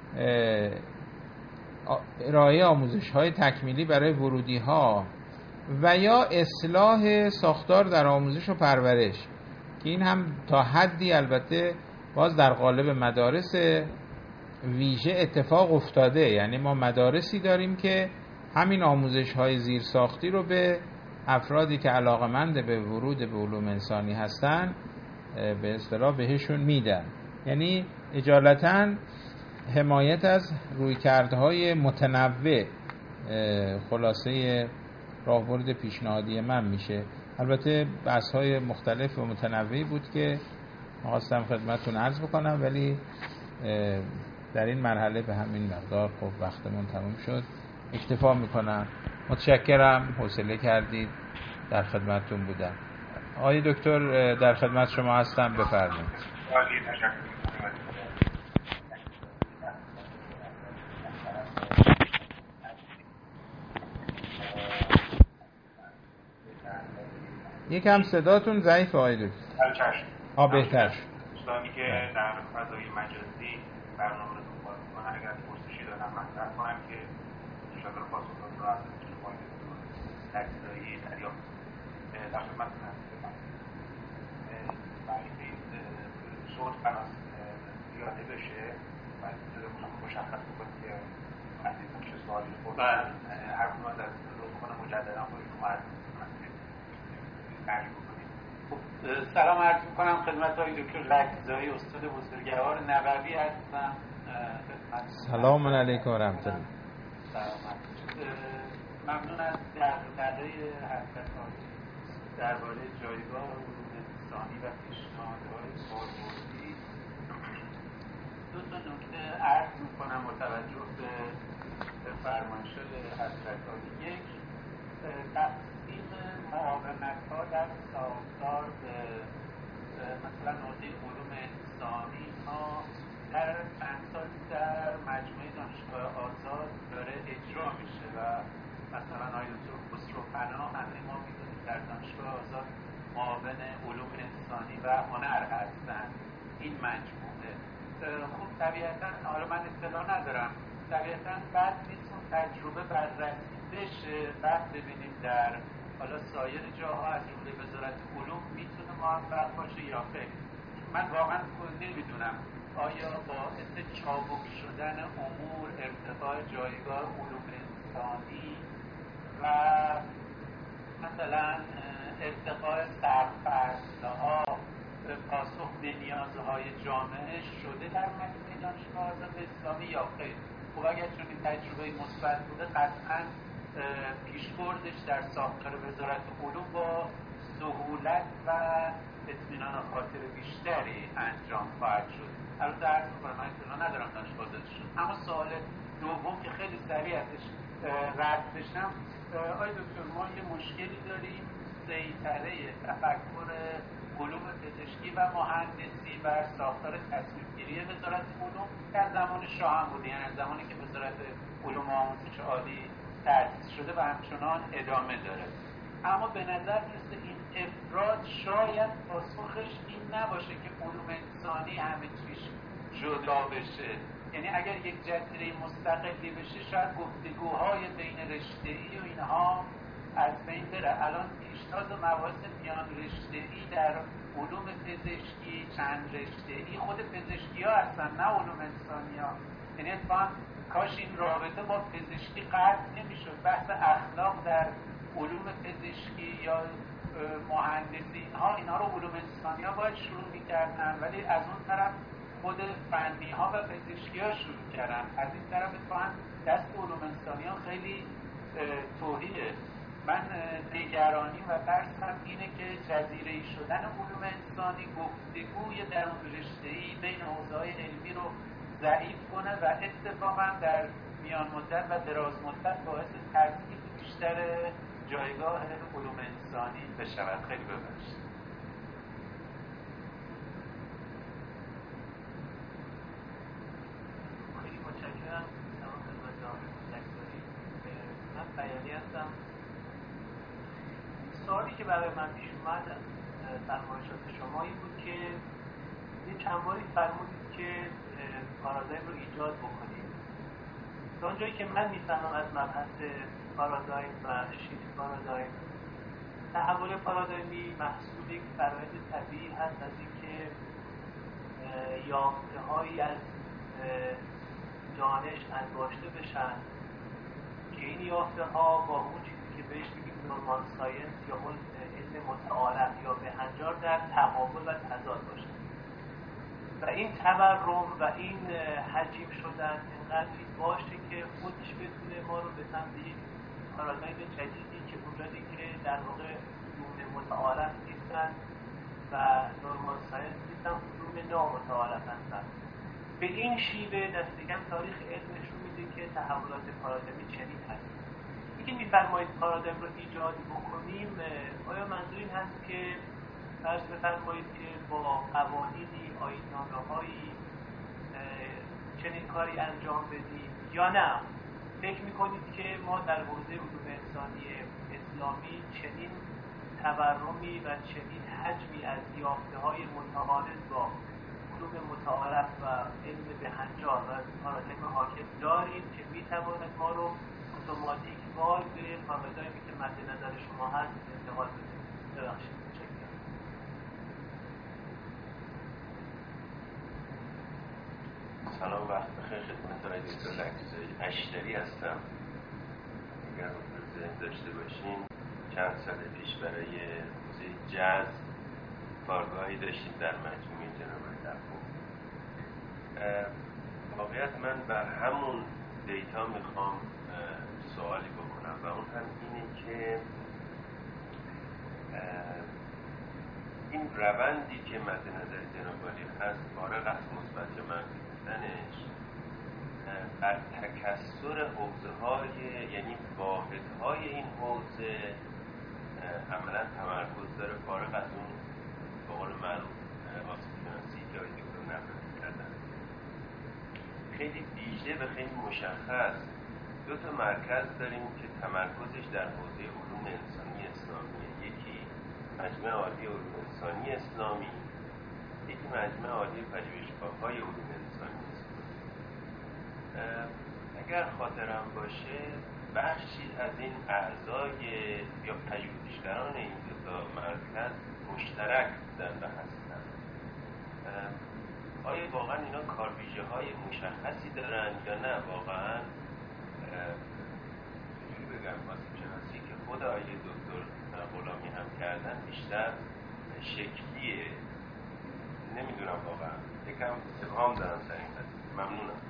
ارائه آموزش های تکمیلی برای ورودی ها و یا اصلاح ساختار در آموزش و پرورش، که این هم تا حدی البته باز در قالب مدارس ویژه اتفاق افتاده. یعنی ما مدارسی داریم که همین آموزش های زیرساختی رو به افرادی که علاقمند به ورود به علوم انسانی هستن به اصطلاح بهشون میدن. یعنی اجالتا حمایت از رویکردهای متنوع خلاصه راهبرد پیشنهادی من میشه. البته بحث‌های مختلف و متنوعی بود که خواستم خدمتتون عرض بکنم، ولی در این مرحله به همین مقدار خب وقتمون تموم شد. اکتفا میکنم. متشکرم، حوصله کردید، در خدمتتون بودم. آقای دکتر در خدمت شما هستم، بفرمایید. یکم صداتون ضعیف آقای دکتر. بهتر شد. دوستانی که در فضای مجازی برنامه رو دنبال می‌کنن اگر پرسشی دارن مطرح کنن که انشاءالله پاسخ رو از شما تکلیفی دریافت در خدمتتون هستم. برای اینکه صوت خلاص زیاده بشه باید خودمون مشخص بکنیم که عزیزان چه سوالی خوردن، هر کدوم از رو بکنم مجددا خودتون عرض سلام عرض می‌کنم خدمت آقای دکتر رکزایی، استاد بزرگوار نووی هستم. سلام علیکم و رحمت الله. ممنون از دغدغه حضرت عالی درباره جایگاه علوم انسانی و پیشنهادهای کاربردی. دو تا نکته عرض می‌کنم با توجه به فرمایشات حضرت عالی. یک، تقسیم معاونت‌ها در ساختار به مثلا حوزه علوم انسانی ها در چند سال در مجموعه دانشگاه آزاد داره اجرا میشه و مثلا آقای دکتر خسرو پناه همه ما میدونیم در دانشگاه آزاد معاون علوم انسانی و هنر هستند. این مجموعه خب طبیعتا حالا من اطلاع ندارم، طبیعتا بد نیست اون تجربه بررسی بشه، بعد ببینیم در حالا سایر جاها از جمله وزارت علوم میتونه موفق باشه یا خیر. من واقعا نمیدونم آیا باعث چابک شدن امور ارتقاء جایگاه علوم انسانی و مثلا ارتقاء سرفصل‌ها پاسخ به نیازهای جامعه شده در مجموعه دانشگاه آزاد اسلامی یا خیر. خب اگر چنین تجربه مثبت بوده قطعاً پیشبردش در ساختار وزارت علوم با سهولت و اطمینان خاطر بیشتری انجام خواهد شد. البته عرض می‌کنم من اطلاع ندارم دانشگاه آزاد شد. اما سوال دوم که خیلی سریع ازش رد بشم، آقای دکتر ما یه مشکلی داریم، سیطره تفکر علوم پزشکی و مهندسی بر ساختار تصمیم گیری وزارت علوم در زمان شاه هم بوده، یعنی زمانی که وزارت علوم و آموزش عالی تأسیس شده و همچنان ادامه داره. اما به نظر میرسه این افراد شاید پاسخش این نباشه که علوم انسانی همه چیش جدا بشه، یعنی اگر یک جزیره مستقلی بشه شاید گفتگوهای بین رشته‌ای و اینها از بین بره. الان پیشتاز مباحث میان رشته‌ای در علوم پزشکی، چند رشته‌ای خود پزشکی ها هستن نه علوم انسانی ها. یعنی اتفاقا کاش این رابطه با پزشکی قطع نمیشد. بحث اخلاق در علوم پزشکی یا مهندسی اینها رو علوم انسانی ها باید شروع میکردن، ولی از اون طرف خود فنی ها و پزشکی ها شروع کردن. از این طرف اتفاقا دست علوم انسانی ها خیلی توهیه. من نگرانی و ترسم اینه که جزیره‌ای شدن علوم انسانی گفتگوی درون رشته‌ای بین حوزه‌های علمی رو ضعیف کنه و اتفاقا در میان مدت و دراز مدت باعث تضعیف بیشتر جایگاه علوم انسانی بشود. خیلی ببخشید. خیلی متشکرم. تمام خدمت آقای دکتری. من بیانی هستم. سوالی که برای من پیش اومد از فرمایشات شما این بود که یه چند باری فرمودید که پارادایم رو ایجاد بکنید. تا اونجایی که من میفهمم از مبحث پارادایم و شیفت پارادایم، تحول پارادایمی محصول یک فرآیند طبیعی هست از اینکه یافته‌هایی از دانش انباشته بشن که این یافته‌ها با اون چیزی که بهش میگیم نورمال ساینس یا اون علم متعارف یا بهنجار در تقابل و تضاد باشن و این تورم و این حجیم شدن اینقدری باشه که خودش بتونه ما رو به سمت یک پارادایم جدیدی که اونجایی که در واقع علوم متعارف نیستن و نورمال ساینس نیستن، علوم نامتعارف هستن. به این شیوه دست کم تاریخ علم نشون میده که تحولات پارادایمی چنین هست. اینکه میفرمایید پارادایم رو ایجاد بکنیم، آیا منظور این هست که فرض بفرمایید که با قوانینی، آیین‌نامه‌هایی چنین کاری انجام بدیم یا نه فکر میکنید که ما در حوزه علوم انسانی اسلامی چنین تورمی و چنین حجمی از یافته‌های متعارض با علوم متعارف و علم بهنجار و پارادایم حاکم داریم که میتواند ما رو اتوماتیک وار به پارادایمی که مد نظر شما هست انتقال بده؟ ببخشید. سلام، وقت بخیر خدمت آقای دکتر اشتری هستم. اگر حضور ذهن داشته باشین چند سال پیش برای حوزه جاز کارگاهی داشتیم در مجموعه جناب دفو. واقعیت من بر همون دیتا میخوام سوالی بکنم و اون هم اینه که این روندی که مد نظر جناب عالی هست فارغ از مثبت یا منفی بودنش بر تکثر حوزه‌های یعنی واحدهای این حوزه عملا تمرکز داره فارغ از اون به قول معروف آسیب شناسی که آقای دکتر نقل کردن. خیلی ویژه و خیلی مشخص دو تا مرکز داریم که تمرکزش در حوزه علوم انسانی اسلامیه. یکی مجمع عالی علوم انسانی اسلامی، یکی مجمع عالی پژوهشگاه‌های علوم انسانی اسلامی. اگر خاطرم باشه بخشی از این اعضای یا پژوهشگران این دو تا مرکز مشترک بودن و هستن. آیا واقعا اینا کارویژه‌های مشخصی دارن یا نه؟ واقعا چجوری بگم آسیب شناسی که خود آقای دکتر غلامی هم کردن بیشتر شکلیه. نمیدونم واقعا یکم ابهام دارم سر این قضیه. ممنونم.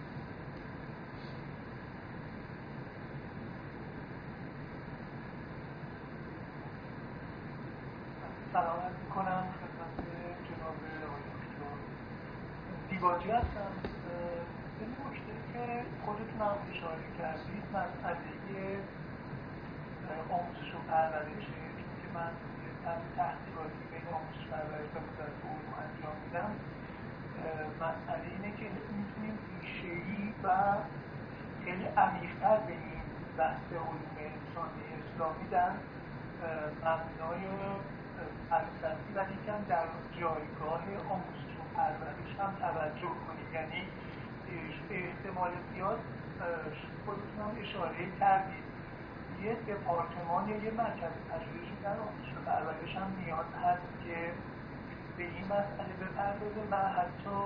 سلام عرض می‌کنم خدمت جناب آقای دکتر دیباجی هستم. این نکته که خودتون هم اشاره کردید مسئله آموزش و پرورشه، چون که من تحقیقاتی بین آموزش و پرورش و وزارت علوم انجام میدم. مسئله اینه که میتونیم ریشه‌ای و خیلی عمیق‌تر به این بحث علوم انسانی اسلامی در مبنای فلسفی و یکم در جایگاه آموزش و پرورش هم توجه کنیم. یعنی احتمال زیاد خودتون هم اشاره کردید یه دپارتمان یا یه مرکز پژوهشی در آموزش و پرورش هم نیاز هست که به این مسئله بپردازه و حتی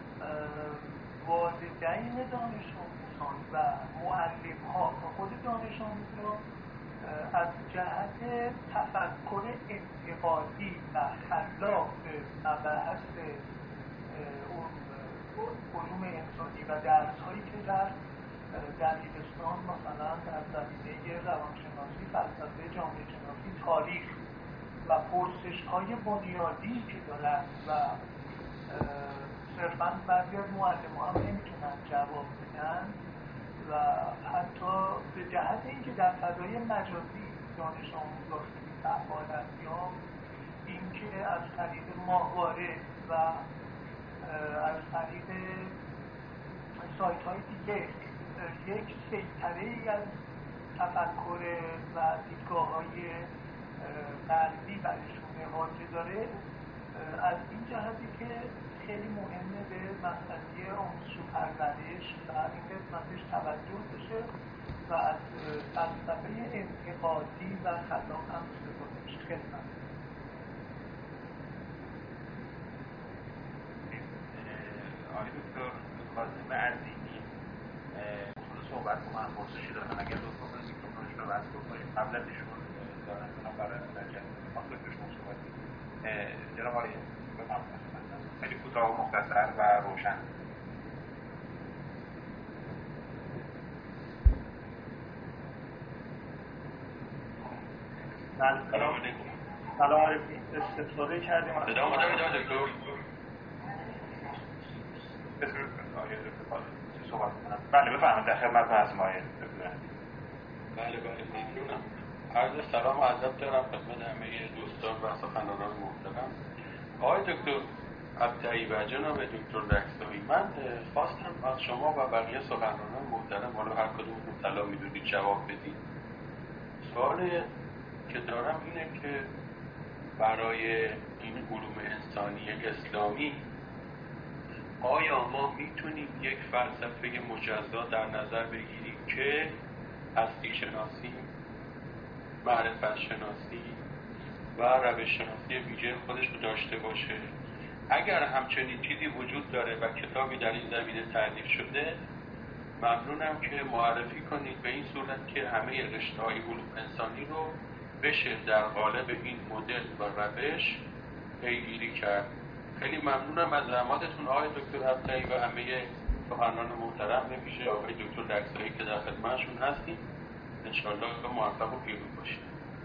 والدین دانش آموزان و معلم‌ها و خود دانش آموزان از جهت تفکر انتقادی و خلاق به مباحث علوم انسانی و درس‌هایی که در دبیرستان مثلا در زمینه روانشناسی، فلسفه جامعه شناسی، تاریخ و پرسش‌های بنیادی که دارن و صرفاً بعضی از معلم‌ها هم نمیتونن جواب بدن و حتی به جهت اینکه در فضای مجازی دانش آموزا خیلی فعالن یا اینکه از طریق ماهواره و از طریق سایت‌های دیگه یک سیطره‌ای از تفکر و دیدگاه‌های غربی برشون حاکم داره، از این جهتی که خیلی مهمه به مسئله آموزش و پرورش و این قسمتش توجه بشه و از فلسفه انتقادی و خلاق هم استفاده بشه. خیلی ممنون. آقای دکتر کاظم عزیزی اصول صحبت رو من پرسشی دارم، اگر لطفا کنید میکروفونش رو بس بکنید قبل از ایشون دارن برای درجه میخوام دکترشون صحبت کنید. جناب آقای بفرمایید. خیلی کوتاه و مختصر و روشن. سلام علیکم. سلام علیکم. استفاده کردیم از ادامه دکتر. صحبت کنم. بله بفرمایید، در خدمتتون هستم آقای دکتر. بله ممنونم. عرض سلام و ادب دارم خدمت همه دوستان و سخنرانان محترم. آقای دکتر ابطحی و جناب دکتر رکسایی، من خواستم از شما و بقیه سخنرانان محترم، حالا هر کدومتون طلا میدونید جواب بدید. سوال که دارم اینه که برای این علوم انسانی اسلامی آیا ما میتونیم یک فلسفه مجزا در نظر بگیریم که هستی شناسی، معرفت شناسی و روش شناسی ویژه خودش رو داشته باشه؟ اگر همچنین چیزی وجود داره و کتابی در این زمینه تألیف شده، ممنونم که معرفی کنید، به این صورت که همه رشته‌های علوم انسانی رو بشه در قالب این مدل و روش پیگیری کرد. خیلی ممنونم از زحماتتون آقای دکتر ابطحی و همه سخنران محترم بپیشه آقای دکتر دکسایی که در خدمتشون هستیم. انشاءالله موفق و پیروز باشید.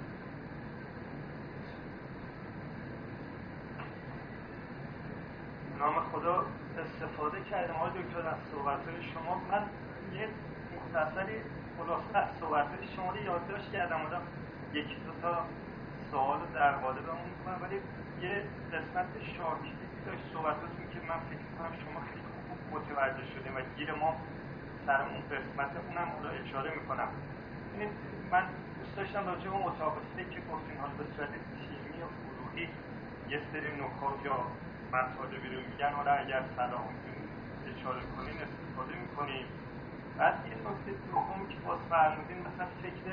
نام خدا استفاده کردم آقای دکتر از صحبت‌های شما. من یه مختصری خلاصه از صحبت‌های شما رو یادداشت کردم. یکی دو تا سوال در قالبمون می‌کنم، ولی یه قسمت شاکی داشت صحبتاتون که من فکر می‌کنم شما خیلی خوب متوجه شدیم و گیر ما سر اون قسمت اونم حالا اشاره می‌کنم. ببینید من دوست داشتم راجع به مطابقتی که گفتیم حالا به صورت تیمی یا گروهی یه سری نکات یا مطالبی رو میگن، حالا اگر صلاح اشاره کنین استفاده میکنیم. بعد یه نکته دومی که باز فرمودین مثلا فکر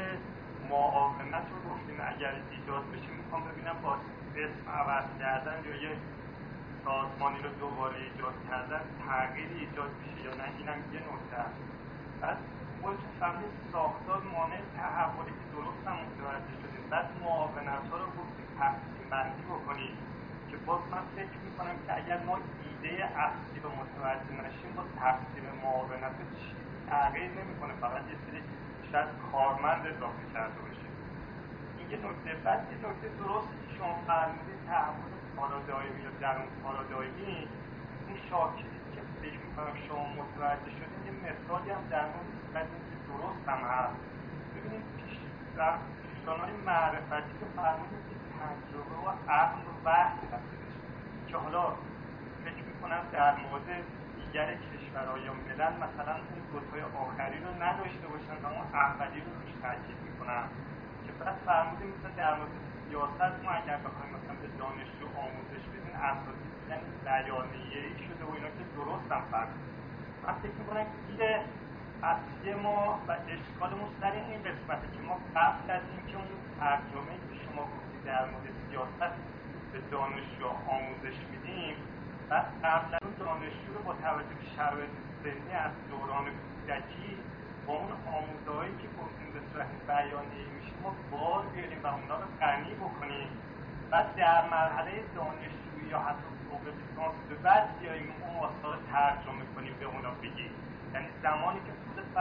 معاونت رو گفتیم اگر ایجاد بشه، میخوام ببینم با اسم عوض کردن یا یه سازمانی رو دوباره ایجاد کردن تغییری ایجاد بشه یا نه، اینم یه نکته است. بعد خودتون فهمید ساختار مانع تحولی که درست هم متوجه شدید. بعد معاونت ها رو گفتیم تقسیم بندی بکنید که باز من فکر میکنم که اگر ما ایده اصلی رو متوجه نشیم با تقسیم معاونت تغییر نمیکنه، فقط یه سری شاید کارمند اضافه کرده باشه. این یه نکته. بعد یه نکته درستی که شما فرمودید تحول پارادایمی یا درون پارادایمی، این شاکری که فکر میکنم شما متوجه شدید یه مثالی هم در مورد که درست هم هست. ببینید پیشرانهای معرفتی که فرمودید که تجربه و عقل و وحی هستش که حالا فکر میکنم در مورد دیگر کشورها یا ملل مثلا اون دوتای آخری رو نداشته باشن و اون اولی رو روش تاکید میکنم. که بعد فرمودیم مثلا در مورد سیاست ما اگر بخوایم مثلا به دانشجو آموزش بدیم اساسی یعنی بیانیه‌ای شده و اینا که درست هم فرمودیم. من فکر میکنم گیر اصلی ما و اشکالمون سر این قسمته که ما قبل از اینکه اون ترجمه‌ای که شما گفتید در مورد سیاست به دانشجو آموزش میدیم، بعد قبل از اون دانشجو رو با توجه به شرایط سنی از دوران کودکی با اون آموزهایی که گفتیم به صورت بیانیه‌ای میشه ما بار بیاریم و اونا رو غنی بکنیم. بعد در مرحله دانشجویی یا حتی فوق لیسانس به بعد بیاییم اون آثار ترجمه کنیم به اونا بگیم. یعنی زمانی که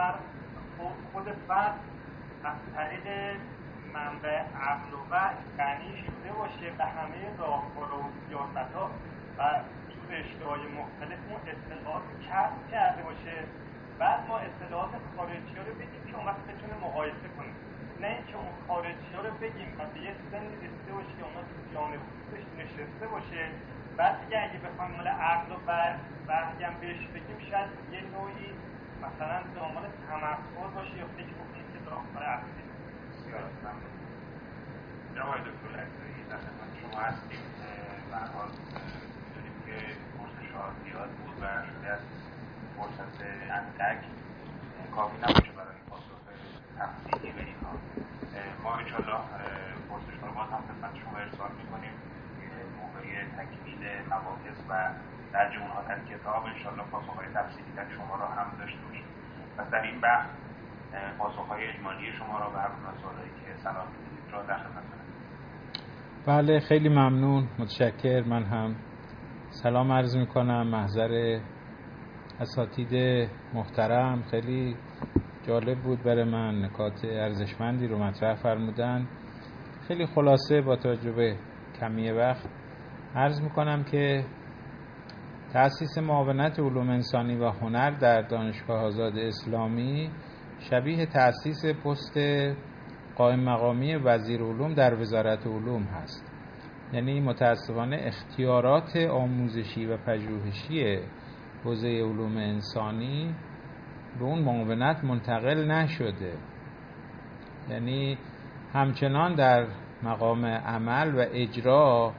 خود فرد از طریق منبع عقل و وحی غنی شده باشه به همه راهکارها و سیاست‌ها و تو رشته‌های مختلف اون اطلاعات کسب کرده باشه، بعد ما اطلاعات خارجی ها رو بگیم که اون وقت بتونه مقایسه کنیم. نه اینکه اون خارجی ها رو بگیم و به یه سن رسیده باشه که اونا تو جامعه خودش نشسته باشه، بعد دیگه اگه بخوایم مال عقل و وحی هم بهش بگیم شاید یه نوعی مثلا دنبال تمسخر باشه یا فکر بکنیم که راهکار اصلی. بسیار ممنون. جناب دکتر دکسایی در خدمت شما هستیم. به هر حال می‌دونیم که پرسش‌ها زیاد بود و شده از فرصت اندک کافی نباشه برای پاسخ تفصیلی به اینها. ما انشاءالله پرسش‌ها رو باز هم خدمت شما ارسال می‌کنیم موقع تکمیل مباحث و درج اونها در کتاب انشاءالله پاسخ‌های تفصیلی در شما را هم داشته باشیم. پس در این بحث پاسخ‌های اجمالی شما را به هر مسائلی که صلاح می‌دونید را در خدمت هستم. بله خیلی ممنون، متشکر. من هم سلام عرض میکنم محضر اساتید محترم. خیلی جالب بود برای من، نکات ارزشمندی رو مطرح فرمودن. خیلی خلاصه با توجه به کمی وقت عرض میکنم که تأسیس معاونت علوم انسانی و هنر در دانشگاه آزاد اسلامی شبیه تأسیس پست قائم مقامی وزیر علوم در وزارت علوم هست. یعنی متاسفانه اختیارات آموزشی و پژوهشی حوزه علوم انسانی به اون معاونت منتقل نشده. یعنی همچنان در مقام عمل و اجرا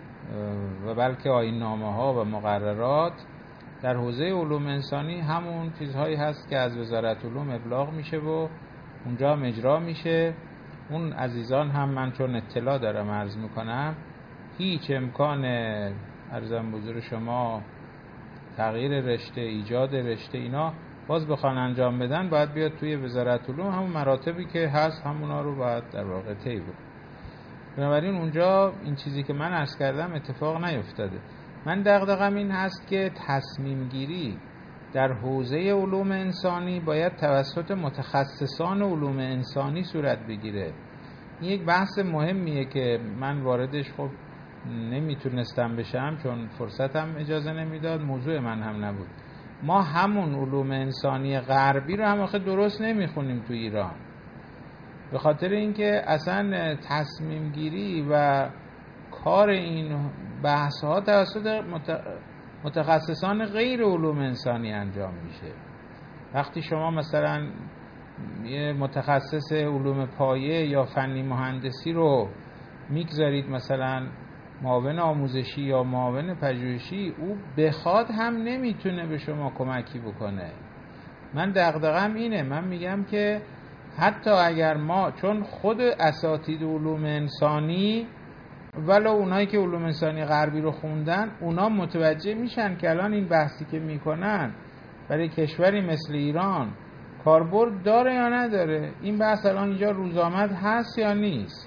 و بلکه آیین‌نامه‌ها و مقررات در حوزه علوم انسانی همون چیزهایی هست که از وزارت علوم ابلاغ میشه و اونجا هم اجرا میشه. اون عزیزان هم من چون اطلاع دارم عرض میکنم هیچ امکان عرضم حضور شما تغییر رشته، ایجاد رشته اینا باز بخوان انجام بدن باید بیاد توی وزارت علوم، همون مراتبی که هست همونا رو باید در واقع طی بکنه. بنابراین اونجا این چیزی که من عرض کردم اتفاق نیفتاده. من دغدغه‌م این هست که تصمیم گیری در حوزه علوم انسانی باید توسط متخصصان علوم انسانی صورت بگیره. این یک بحث مهمیه که من واردش خب نمیتونستم بشم چون فرصتم اجازه نمیداد، موضوع من هم نبود. ما همون علوم انسانی غربی رو هم آخه درست نمیخونیم تو ایران، به خاطر اینکه اصلا تصمیم گیری و کار این بحث ها توسط متخصصان غیر علوم انسانی انجام میشه. وقتی شما مثلا یه متخصص علوم پایه یا فنی مهندسی رو میگذارید مثلا معاون آموزشی یا معاون پژوهشی، او بخواد هم نمیتونه به شما کمکی بکنه. من دغدغه‌م اینه، من میگم که حتی اگر ما، چون خود اساتید علوم انسانی ولو اونایی که علوم انسانی غربی رو خوندن، اونا متوجه میشن که الان این بحثی که میکنن برای کشوری مثل ایران کاربرد داره یا نداره، این بحث الان اینجا روزآمد هست یا نیست.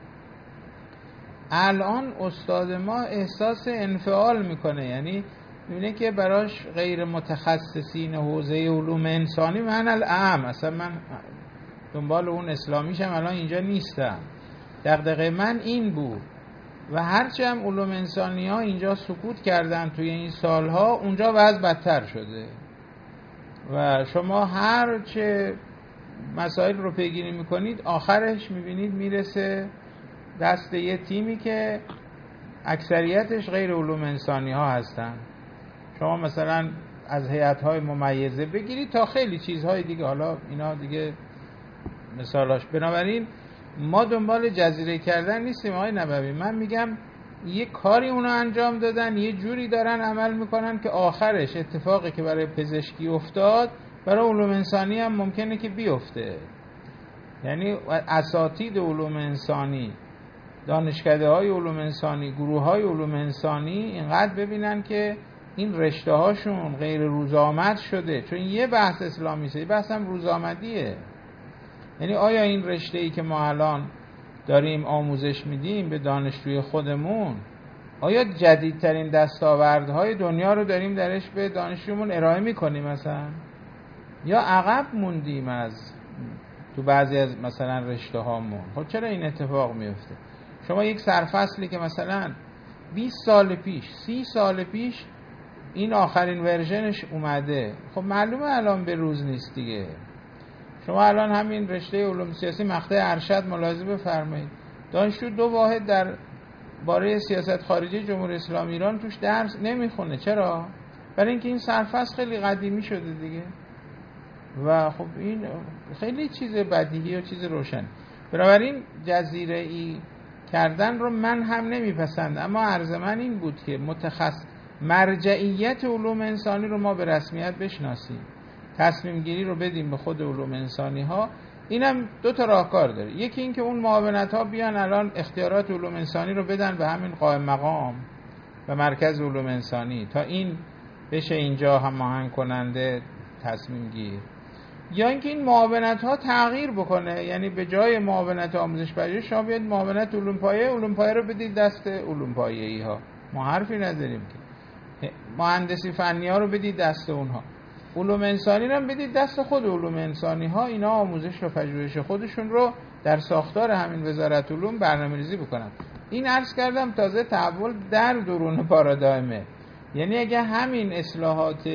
الان استاد ما احساس انفعال میکنه، یعنی میبینه که براش غیر متخصصین حوزه علوم انسانی، من الاعم اصلا من دنبال اون اسلامیشم الان اینجا نیستم، دغدغه من این بود. و هرچی هم علوم انسانی ها اینجا سکوت کردن توی این سالها، اونجا وضع بدتر شده و شما هر چه مسائل رو پیگیری میکنید آخرش میبینید میرسه دست یه تیمی که اکثریتش غیر علوم انسانی ها هستن. شما مثلا از هیئت‌های ممیزه بگیرید تا خیلی چیزهای دیگه، حالا اینا دیگه مثالاش. بنابراین ما دنبال جزیره کردن نیستیم آقای نبوی، من میگم یه کاری اونا انجام دادن، یه جوری دارن عمل میکنن که آخرش اتفاقی که برای پزشکی افتاد برای علوم انسانی هم ممکنه که بیفته. یعنی اساتید علوم انسانی، دانشکده های علوم انسانی، گروه های علوم انسانی اینقدر ببینن که این رشته هاشون غیر روزآمد شده، چون یه بحث اسلامی یه بحث هم روزآمدیه. یعنی آیا این رشته‌ای که ما الان داریم آموزش میدیم به دانشجوی خودمون، آیا جدیدترین دستاوردهای دنیا رو داریم درش به دانشجومون ارائه میکنیم مثلا، یا عقب موندیم از تو بعضی از مثلا رشته هامون؟ خب چرا این اتفاق میفته؟ شما یک سرفصلی که مثلا 20 سال پیش 30 سال پیش این آخرین ورژنش اومده، خب معلومه الان به روز نیست دیگه. شما الان همین رشته علوم سیاسی مقطع ارشد ملاحظه بفرمایید، دانشجو 2 واحد در باره سیاست خارجی جمهوری اسلامی ایران توش درس نمیخونه. چرا؟ برای اینکه این سرفصل خیلی قدیمی شده دیگه و خب این خیلی چیز بدیهی و چیز روشن. بنابراین جزیره ای کردن رو من هم نمیپسند، اما عرض من این بود که مرجعیت علوم انسانی رو ما به رسمیت بشناسیم، تصمیم گیری رو بدیم به خود علوم انسانی ها. اینم 2 تا راهکار داره، یکی این که اون معاونت ها بیان الان اختیارات علوم انسانی رو بدن به همین قائم مقام و مرکز علوم انسانی تا این بشه اینجا هماهنگ کننده تصمیم گیر، یا اینکه این معاونت ها تغییر بکنه، یعنی به جای معاونت آموزش پژوهش شما بیاید معاونت علوم پایه رو بدید دست علوم پایه‌ای ها، ما حرفی نداریم که. مهندسی فنی ها رو بدید دست اونها، علوم انسانی رو هم بدید دست خود علوم انسانی ها، اینا آموزش و پژوهش خودشون رو در ساختار همین وزارت علوم برنامه‌ریزی بکنن. این عرض کردم تازه تحول در درون پارادایمه، یعنی اگه همین اصلاحات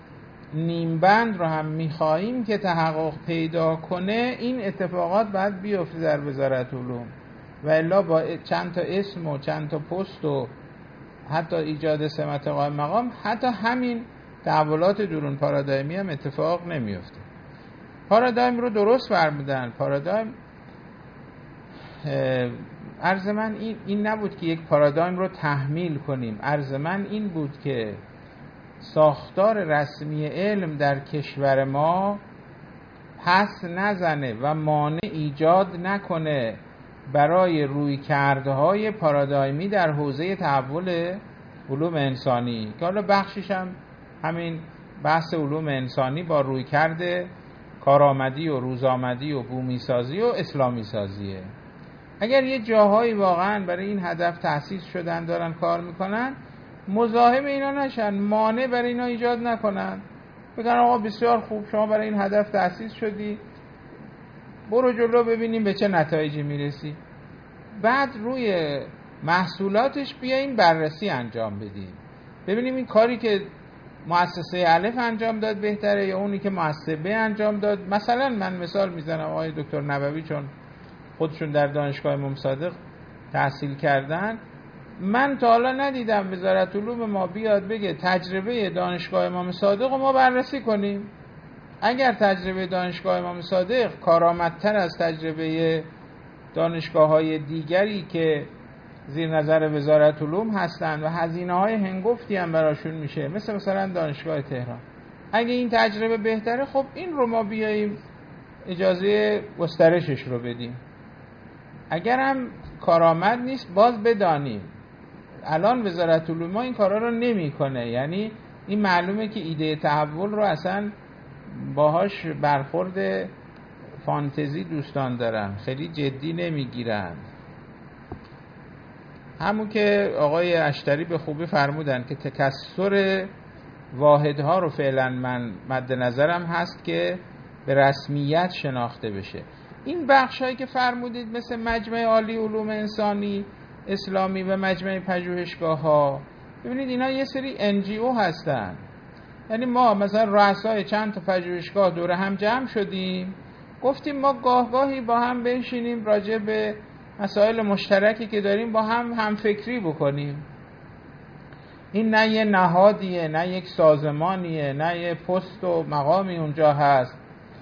نیمبند رو هم می‌خوایم که تحقق پیدا کنه، این اتفاقات باید بیفته در وزارت علوم، و الا با چند تا اسم و چند تا پست و حتی ایجاد سمت قائم مقام، حتی همین تحولات درون پارادایمی هم اتفاق نمیفته. پارادایم رو درست فرمودن. پارادایم عرض من این نبود که یک پارادایم رو تحمیل کنیم، عرض من این بود که ساختار رسمی علم در کشور ما پس نزنه و مانع ایجاد نکنه برای رویکردهای پارادایمی در حوزه تحول علوم انسانی، که حالا بخشش هم همین بحث علوم انسانی با رویکرد کارآمدی و روزآمدی و بومی سازی و اسلامی سازیه. اگر یه جاهایی واقعا برای این هدف تأسیس شدن دارن کار میکنن، مزاحم اینا نشن، مانع برای اینا ایجاد نکنن، بگن آقا بسیار خوب، شما برای این هدف تأسیس شدی، برو جلو ببینیم به چه نتایجی میرسی. بعد روی محصولاتش بیاییم بررسی انجام بدیم، ببینیم این کاری که مؤسسه الف انجام داد بهتره یا اونی که مؤسسه ب انجام داد. مثلا من مثال میزنم، آقای دکتر نبوی چون خودشون در دانشگاه امام صادق تحصیل کردن، من تا حالا ندیدم وزارت علوم ما بیاد بگه تجربه دانشگاه امام صادق رو ما بررسی کنیم. اگر تجربه دانشگاه امام صادق کارآمدتر از تجربه دانشگاه‌های دیگری که زیر نظر وزارت علوم هستند و هزینه‌های هنگفتی هم براشون میشه، مثلا دانشگاه تهران، اگه این تجربه بهتره، خب این رو ما بیاییم اجازه گسترشش رو بدیم. اگر هم کارآمد نیست باز بدانیم. الان وزارت علوم این کارا رو نمیکنه، یعنی این معلومه که ایده تحول رو اصلا باهاش برخورد فانتزی دوستان دارن، خیلی جدی نمیگیرن. همون که آقای اشتری به خوبی فرمودن که تکثر واحدها رو فعلا من مد نظرم هست که به رسمیت شناخته بشه. این بخش هایی که فرمودید مثل مجمع عالی علوم انسانی اسلامی و مجمع پژوهشگاه ها، ببینید اینا یه سری NGO هستن. یعنی ما مثلا رؤسای چند تا پژوهشگاه دور هم جمع شدیم، گفتیم ما گاهی با هم بنشینیم راجع به مسائل مشترکی که داریم با هم فکری بکنیم. این نه یه نهادیه، نه یک سازمانیه، نه یه پست و مقامی اونجا هست،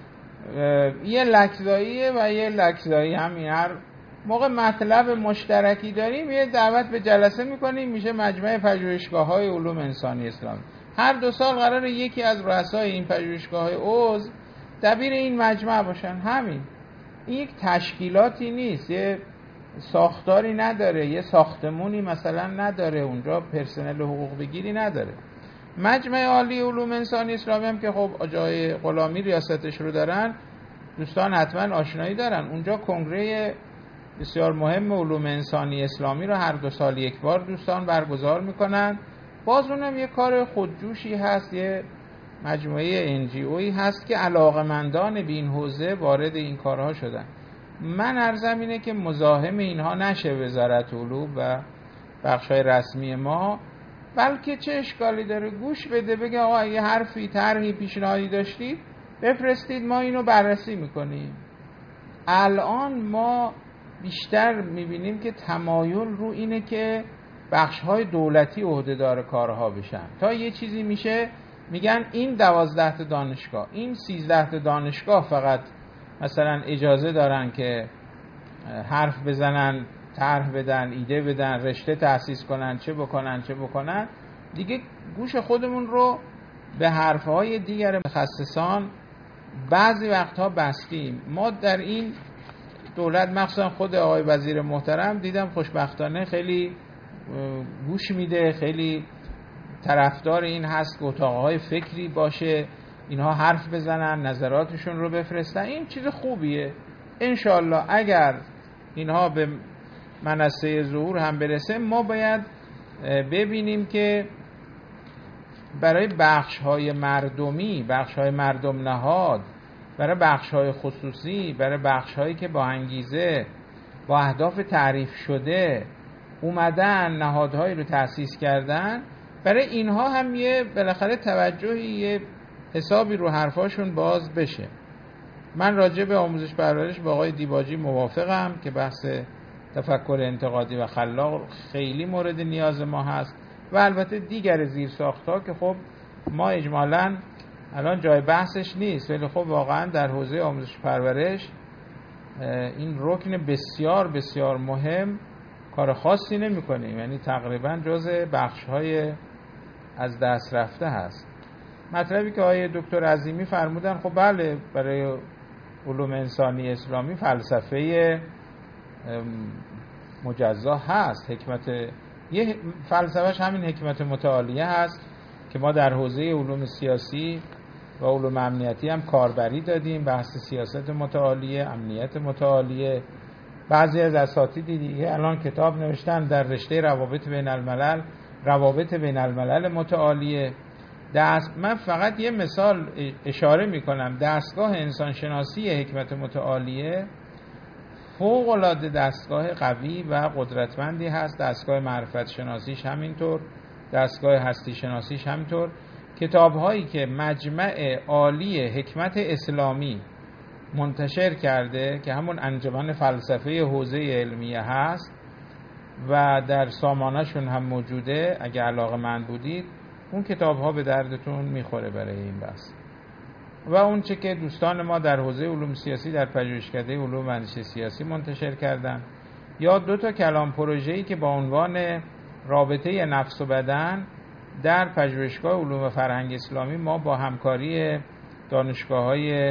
یه لکزاییه و یه لکزایی همین. هر موقع مطلب مشترکی داریم یه دعوت به جلسه میکنیم، میشه مجمع پژوهشگاه‌های علوم انسانی اسلامی. هر 2 سال قراره یکی از رؤسای این پژوهشگاه‌های عضو دبیر این مجمع باشن. همین. این یک تشکیلاتی نیست، یه ساختاری نداره، یه ساختمونی مثلا نداره، اونجا پرسنل حقوق بگیری نداره. مجمع عالی علوم انسانی اسلامی هم که خب جای غلامی ریاستش رو دارن، دوستان حتما آشنایی دارن. اونجا کنگره بسیار مهم علوم انسانی اسلامی رو هر 2 سال یک بار دوستان برگزار میکنن. باز اونم یه کار خودجوشی هست، یه مجموعه NGOی هست که علاقمندان به این حوزه وارد این کارها شدن. من عرضم اینه که مزاحم اینها نشه وزارت علوم و بخشای رسمی ما، بلکه چه اشکالی داره گوش بده، بگه آقا یه حرفی طرحی پیشنهادی داشتید بفرستید ما اینو بررسی میکنیم. الان ما بیشتر میبینیم که تمایل رو اینه که بخش‌های دولتی عهدهدار کارها بشن. تا یه چیزی میشه میگن این 12 تا دانشگاه، این 13 تا دانشگاه فقط مثلا اجازه دارن که حرف بزنن، طرح بدن، ایده بدن، رشته تأسیس کنن، چه بکنن. دیگه گوش خودمون رو به حرفهای دیگر متخصصان بعضی وقتها بستیم. ما در این دولت مخصوصا خود آقای وزیر محترم دیدم خوشبختانه خیلی گوش میده، خیلی طرفدار این هست که اتاقهای فکری باشه، اینها حرف بزنن، نظراتشون رو بفرستن. این چیز خوبیه. انشالله اگر اینها به منصه ظهور هم برسه، ما باید ببینیم که برای بخش‌های مردمی، بخش‌های مردم نهاد، برای بخش‌های خصوصی، برای بخش‌هایی که با انگیزه با اهداف تعریف شده اومدن نهادهایی رو تأسیس کردن، برای اینها هم یه بالاخره توجهی، یه حسابی رو حرفاشون باز بشه. من راجع به آموزش پرورش با آقای دیباجی موافقم که بحث تفکر انتقادی و خلاق خیلی مورد نیاز ما هست و البته دیگر زیرساخت‌ها که خب ما اجمالاً الان جای بحثش نیست، ولی خب واقعاً در حوزه آموزش پرورش این رکن بسیار بسیار مهم کار خاصی نمی‌کنیم، یعنی تقریباً جزء بخش‌های از دست رفته هست. مطلبی که آقای دکتر عظیمی فرمودن، خب بله، برای علوم انسانی اسلامی فلسفه مجزا هست. حکمت یه فلسفهش همین حکمت متعالیه هست که ما در حوزه علوم سیاسی و علوم امنیتی هم کاربری دادیم، بحث سیاست متعالیه، امنیت متعالیه. بعضی از اساتید دیگه الان کتاب نوشتن در رشته روابط بین الملل متعالیه. من فقط یه مثال اشاره میکنم. دستگاه انسانشناسی حکمت متعالیه فوق‌العاده دستگاه قوی و قدرتمندی هست. دستگاه معرفت شناسیش همینطور، دستگاه هستی شناسیش همینطور. کتاب‌هایی که مجمع عالی حکمت اسلامی منتشر کرده که همون انجمن فلسفه حوزه علمیه هست و در سامانه‌شون هم موجوده، اگه علاقه‌مند بودید اون کتاب‌ها به دردتون میخوره برای این بحث. و اون چه که دوستان ما در حوزه علوم سیاسی در پژوهشکده علوم و اندیشه سیاسی منتشر کردن، یا 2 کلام پروژه‌ای که با عنوان رابطه نفس و بدن در پژوهشگاه علوم و فرهنگ اسلامی ما با همکاری دانشگاه‌های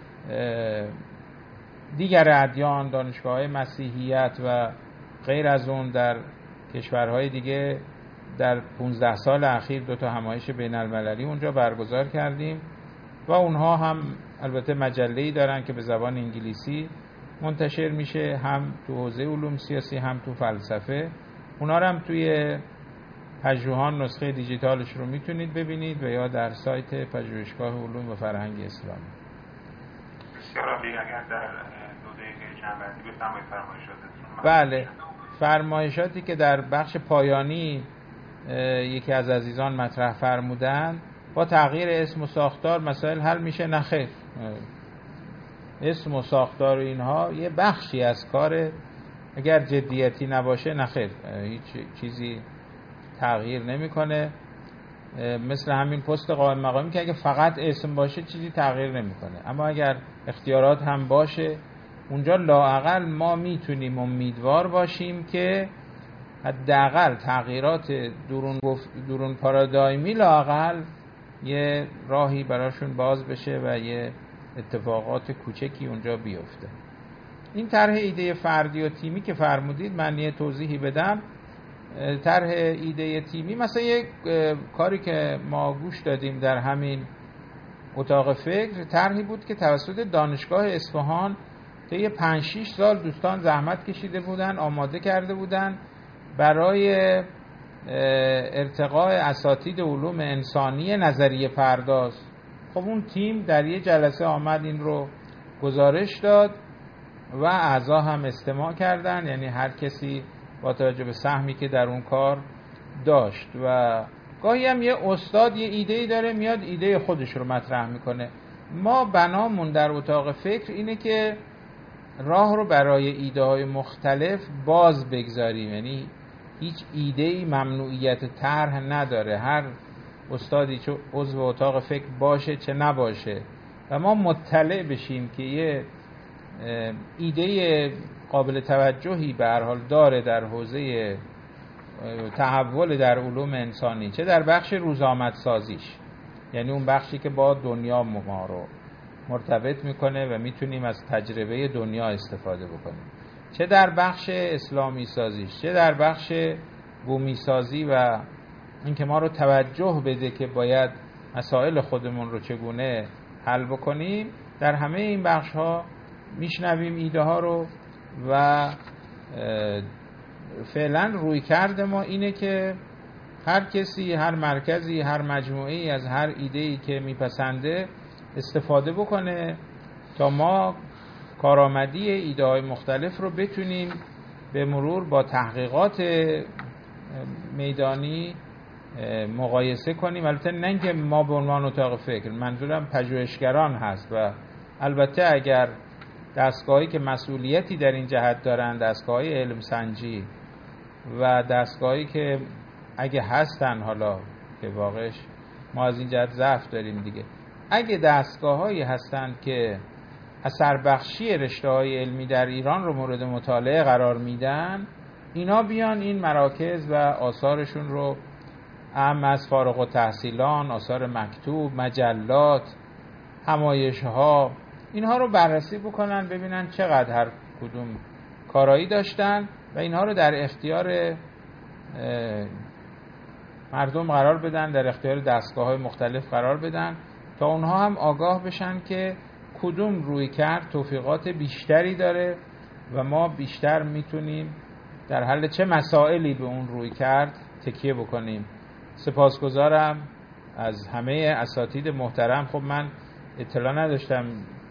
دیگر ادیان، دانشگاه‌های مسیحیت و غیر از اون در کشورهای دیگه در 15 سال اخیر 2 همایش بین‌المللی اونجا برگزار کردیم و اونها هم البته مجله‌ای دارن که به زبان انگلیسی منتشر میشه، هم تو حوزه علوم سیاسی هم تو فلسفه. اونا رو هم توی پژوهان نسخه دیجیتالش رو میتونید ببینید و یا در سایت پژوهشگاه علوم و فرهنگ اسلامی. بسیار عالی. اگر در 2 دقیقه جنبندی بفرمایید فرمایشاتتون. بله، فرمایشاتی که در بخش پایانی یکی از عزیزان مطرح فرمودن، با تغییر اسم و ساختار مسائل حل میشه؟ نه خیر. اسم و ساختار و اینها یه بخشی از کاره، اگر جدیتی نباشه نه خیر، هیچ چیزی تغییر نمیکنه. مثل همین پست قائم مقامی که اگه فقط اسم باشه چیزی تغییر نمیکنه، اما اگر اختیارات هم باشه اونجا لااقل ما میتونیم امیدوار باشیم که حداقل تغییرات درون پارادایمی لااقل یه راهی براشون باز بشه و یه اتفاقات کوچکی اونجا بیفته. این طرح ایده فردی و تیمی که فرمودید، من یه توضیحی بدم. طرح ایده تیمی مثلا یک کاری که ما گوش دادیم در همین اتاق فکر، طرحی بود که توسط دانشگاه اصفهان طی 5-6 سال دوستان زحمت کشیده بودن، آماده کرده بودن برای ارتقاء اساتید علوم انسانی نظریه پرداز. خب اون تیم در یه جلسه آمد این رو گزارش داد و اعضا هم استماع کردن، یعنی هر کسی با توجه به سهمی که در اون کار داشت. و گاهی هم یه استاد یه ایده‌ای داره میاد ایده خودش رو مطرح میکنه. ما بنامون در اتاق فکر اینه که راه رو برای ایده‌های مختلف باز بگذاریم، یعنی هیچ ایده‌ای ممنوعیت طرح نداره، هر استادی چه عضو اتاق فکر باشه چه نباشه و ما مطلع بشیم که یه ایده قابل توجهی به هر حال داره در حوزه تحول در علوم انسانی، چه در بخش روزآمدسازیش، یعنی اون بخشی که با دنیا ما رو مرتبط میکنه و میتونیم از تجربه دنیا استفاده بکنیم، چه در بخش اسلامی سازیش، چه در بخش بومی سازی و اینکه ما رو توجه بده که باید مسائل خودمون رو چگونه حل بکنیم. در همه این بخش ها میشنویم ایده ها رو و فعلا روی کرده ما اینه که هر کسی، هر مرکزی، هر مجموعه‌ای از هر ایده‌ای که میپسنده استفاده بکنه تا ما کارآمدی ایده های مختلف رو بتونیم به مرور با تحقیقات میدانی مقایسه کنیم. البته نه اینکه ما به عنوان اتاق فکر، منظورم پژوهشگران هست و البته اگر دستگاهی که مسئولیتی در این جهت دارن، دستگاهی علم سنجی و دستگاهی که اگه هستن، حالا که واقعش ما از این جهت ضعف داریم دیگه، اگه دستگاهایی هستن که اثر بخشی رشته‌های علمی در ایران رو مورد مطالعه قرار میدن، اینا بیان این مراکز و آثارشون رو اهم از فارغ التحصیلان، آثار مکتوب، مجلات، همایش‌ها، اینها رو بررسی بکنن، ببینن چقدر هر کدوم کارایی داشتن و اینها رو در اختیار مردم قرار بدن، در اختیار دستگاه‌های مختلف قرار بدن تا اونها هم آگاه بشن که کدوم روی کرد توفیقات بیشتری داره و ما بیشتر میتونیم در حل چه مسائلی به اون روی کرد تکیه بکنیم. سپاسگزارم از همه اساتید محترم، خب من اطلاع نداشتم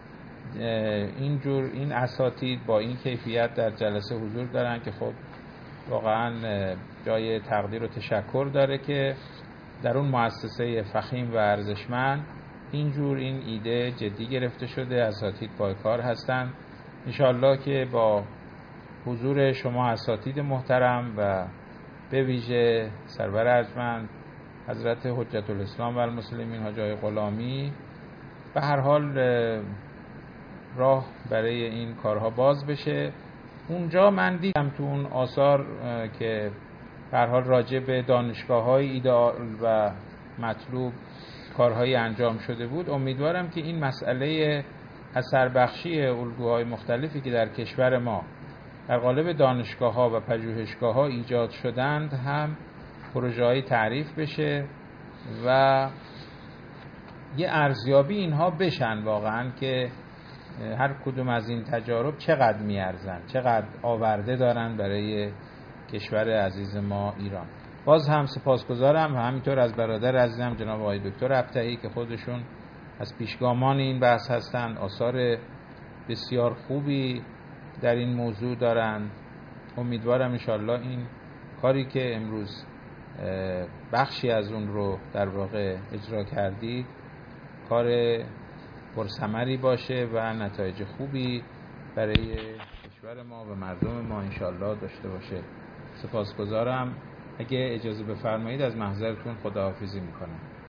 این اساتید با این کیفیت در جلسه حضور دارن که خب واقعا جای تقدیر و تشکر داره که در اون مؤسسه فخیم و ارزشمند این ایده جدی گرفته شده، اساتید پایکار هستن. انشاءالله که با حضور شما اساتید محترم و به ویژه سرور ارجمند حضرت حجت الاسلام و المسلمین حاج آقای غلامی به هر حال راه برای این کارها باز بشه. اونجا من دیدم تو اون آثار که به هر حال راجع به دانشگاه‌های ایدئال و مطلوب کارهایی انجام شده بود. امیدوارم که این مسئله اثر بخشی الگوهای مختلفی که در کشور ما در قالب دانشگاه‌ها و پژوهشگاه‌ها ایجاد شدند هم پروژه‌های تعریف بشه و یه ارزیابی اینها بشن واقعاً که هر کدوم از این تجارب چقدر میارزن، چقدر آورده دارن برای کشور عزیز ما ایران. باز هم سپاسگزارم و همینطور از برادر عزیزم جناب آقای دکتر ابطحی که خودشون از پیشگامان این بحث هستند، آثار بسیار خوبی در این موضوع دارن. امیدوارم انشالله این کاری که امروز بخشی از اون رو در واقع اجرا کردید کار پرثمری باشه و نتایج خوبی برای کشور ما و مردم ما انشالله داشته باشه. سپاسگزارم. اگه اجازه بفرمایید از محضرتون خداحافظی میکنم.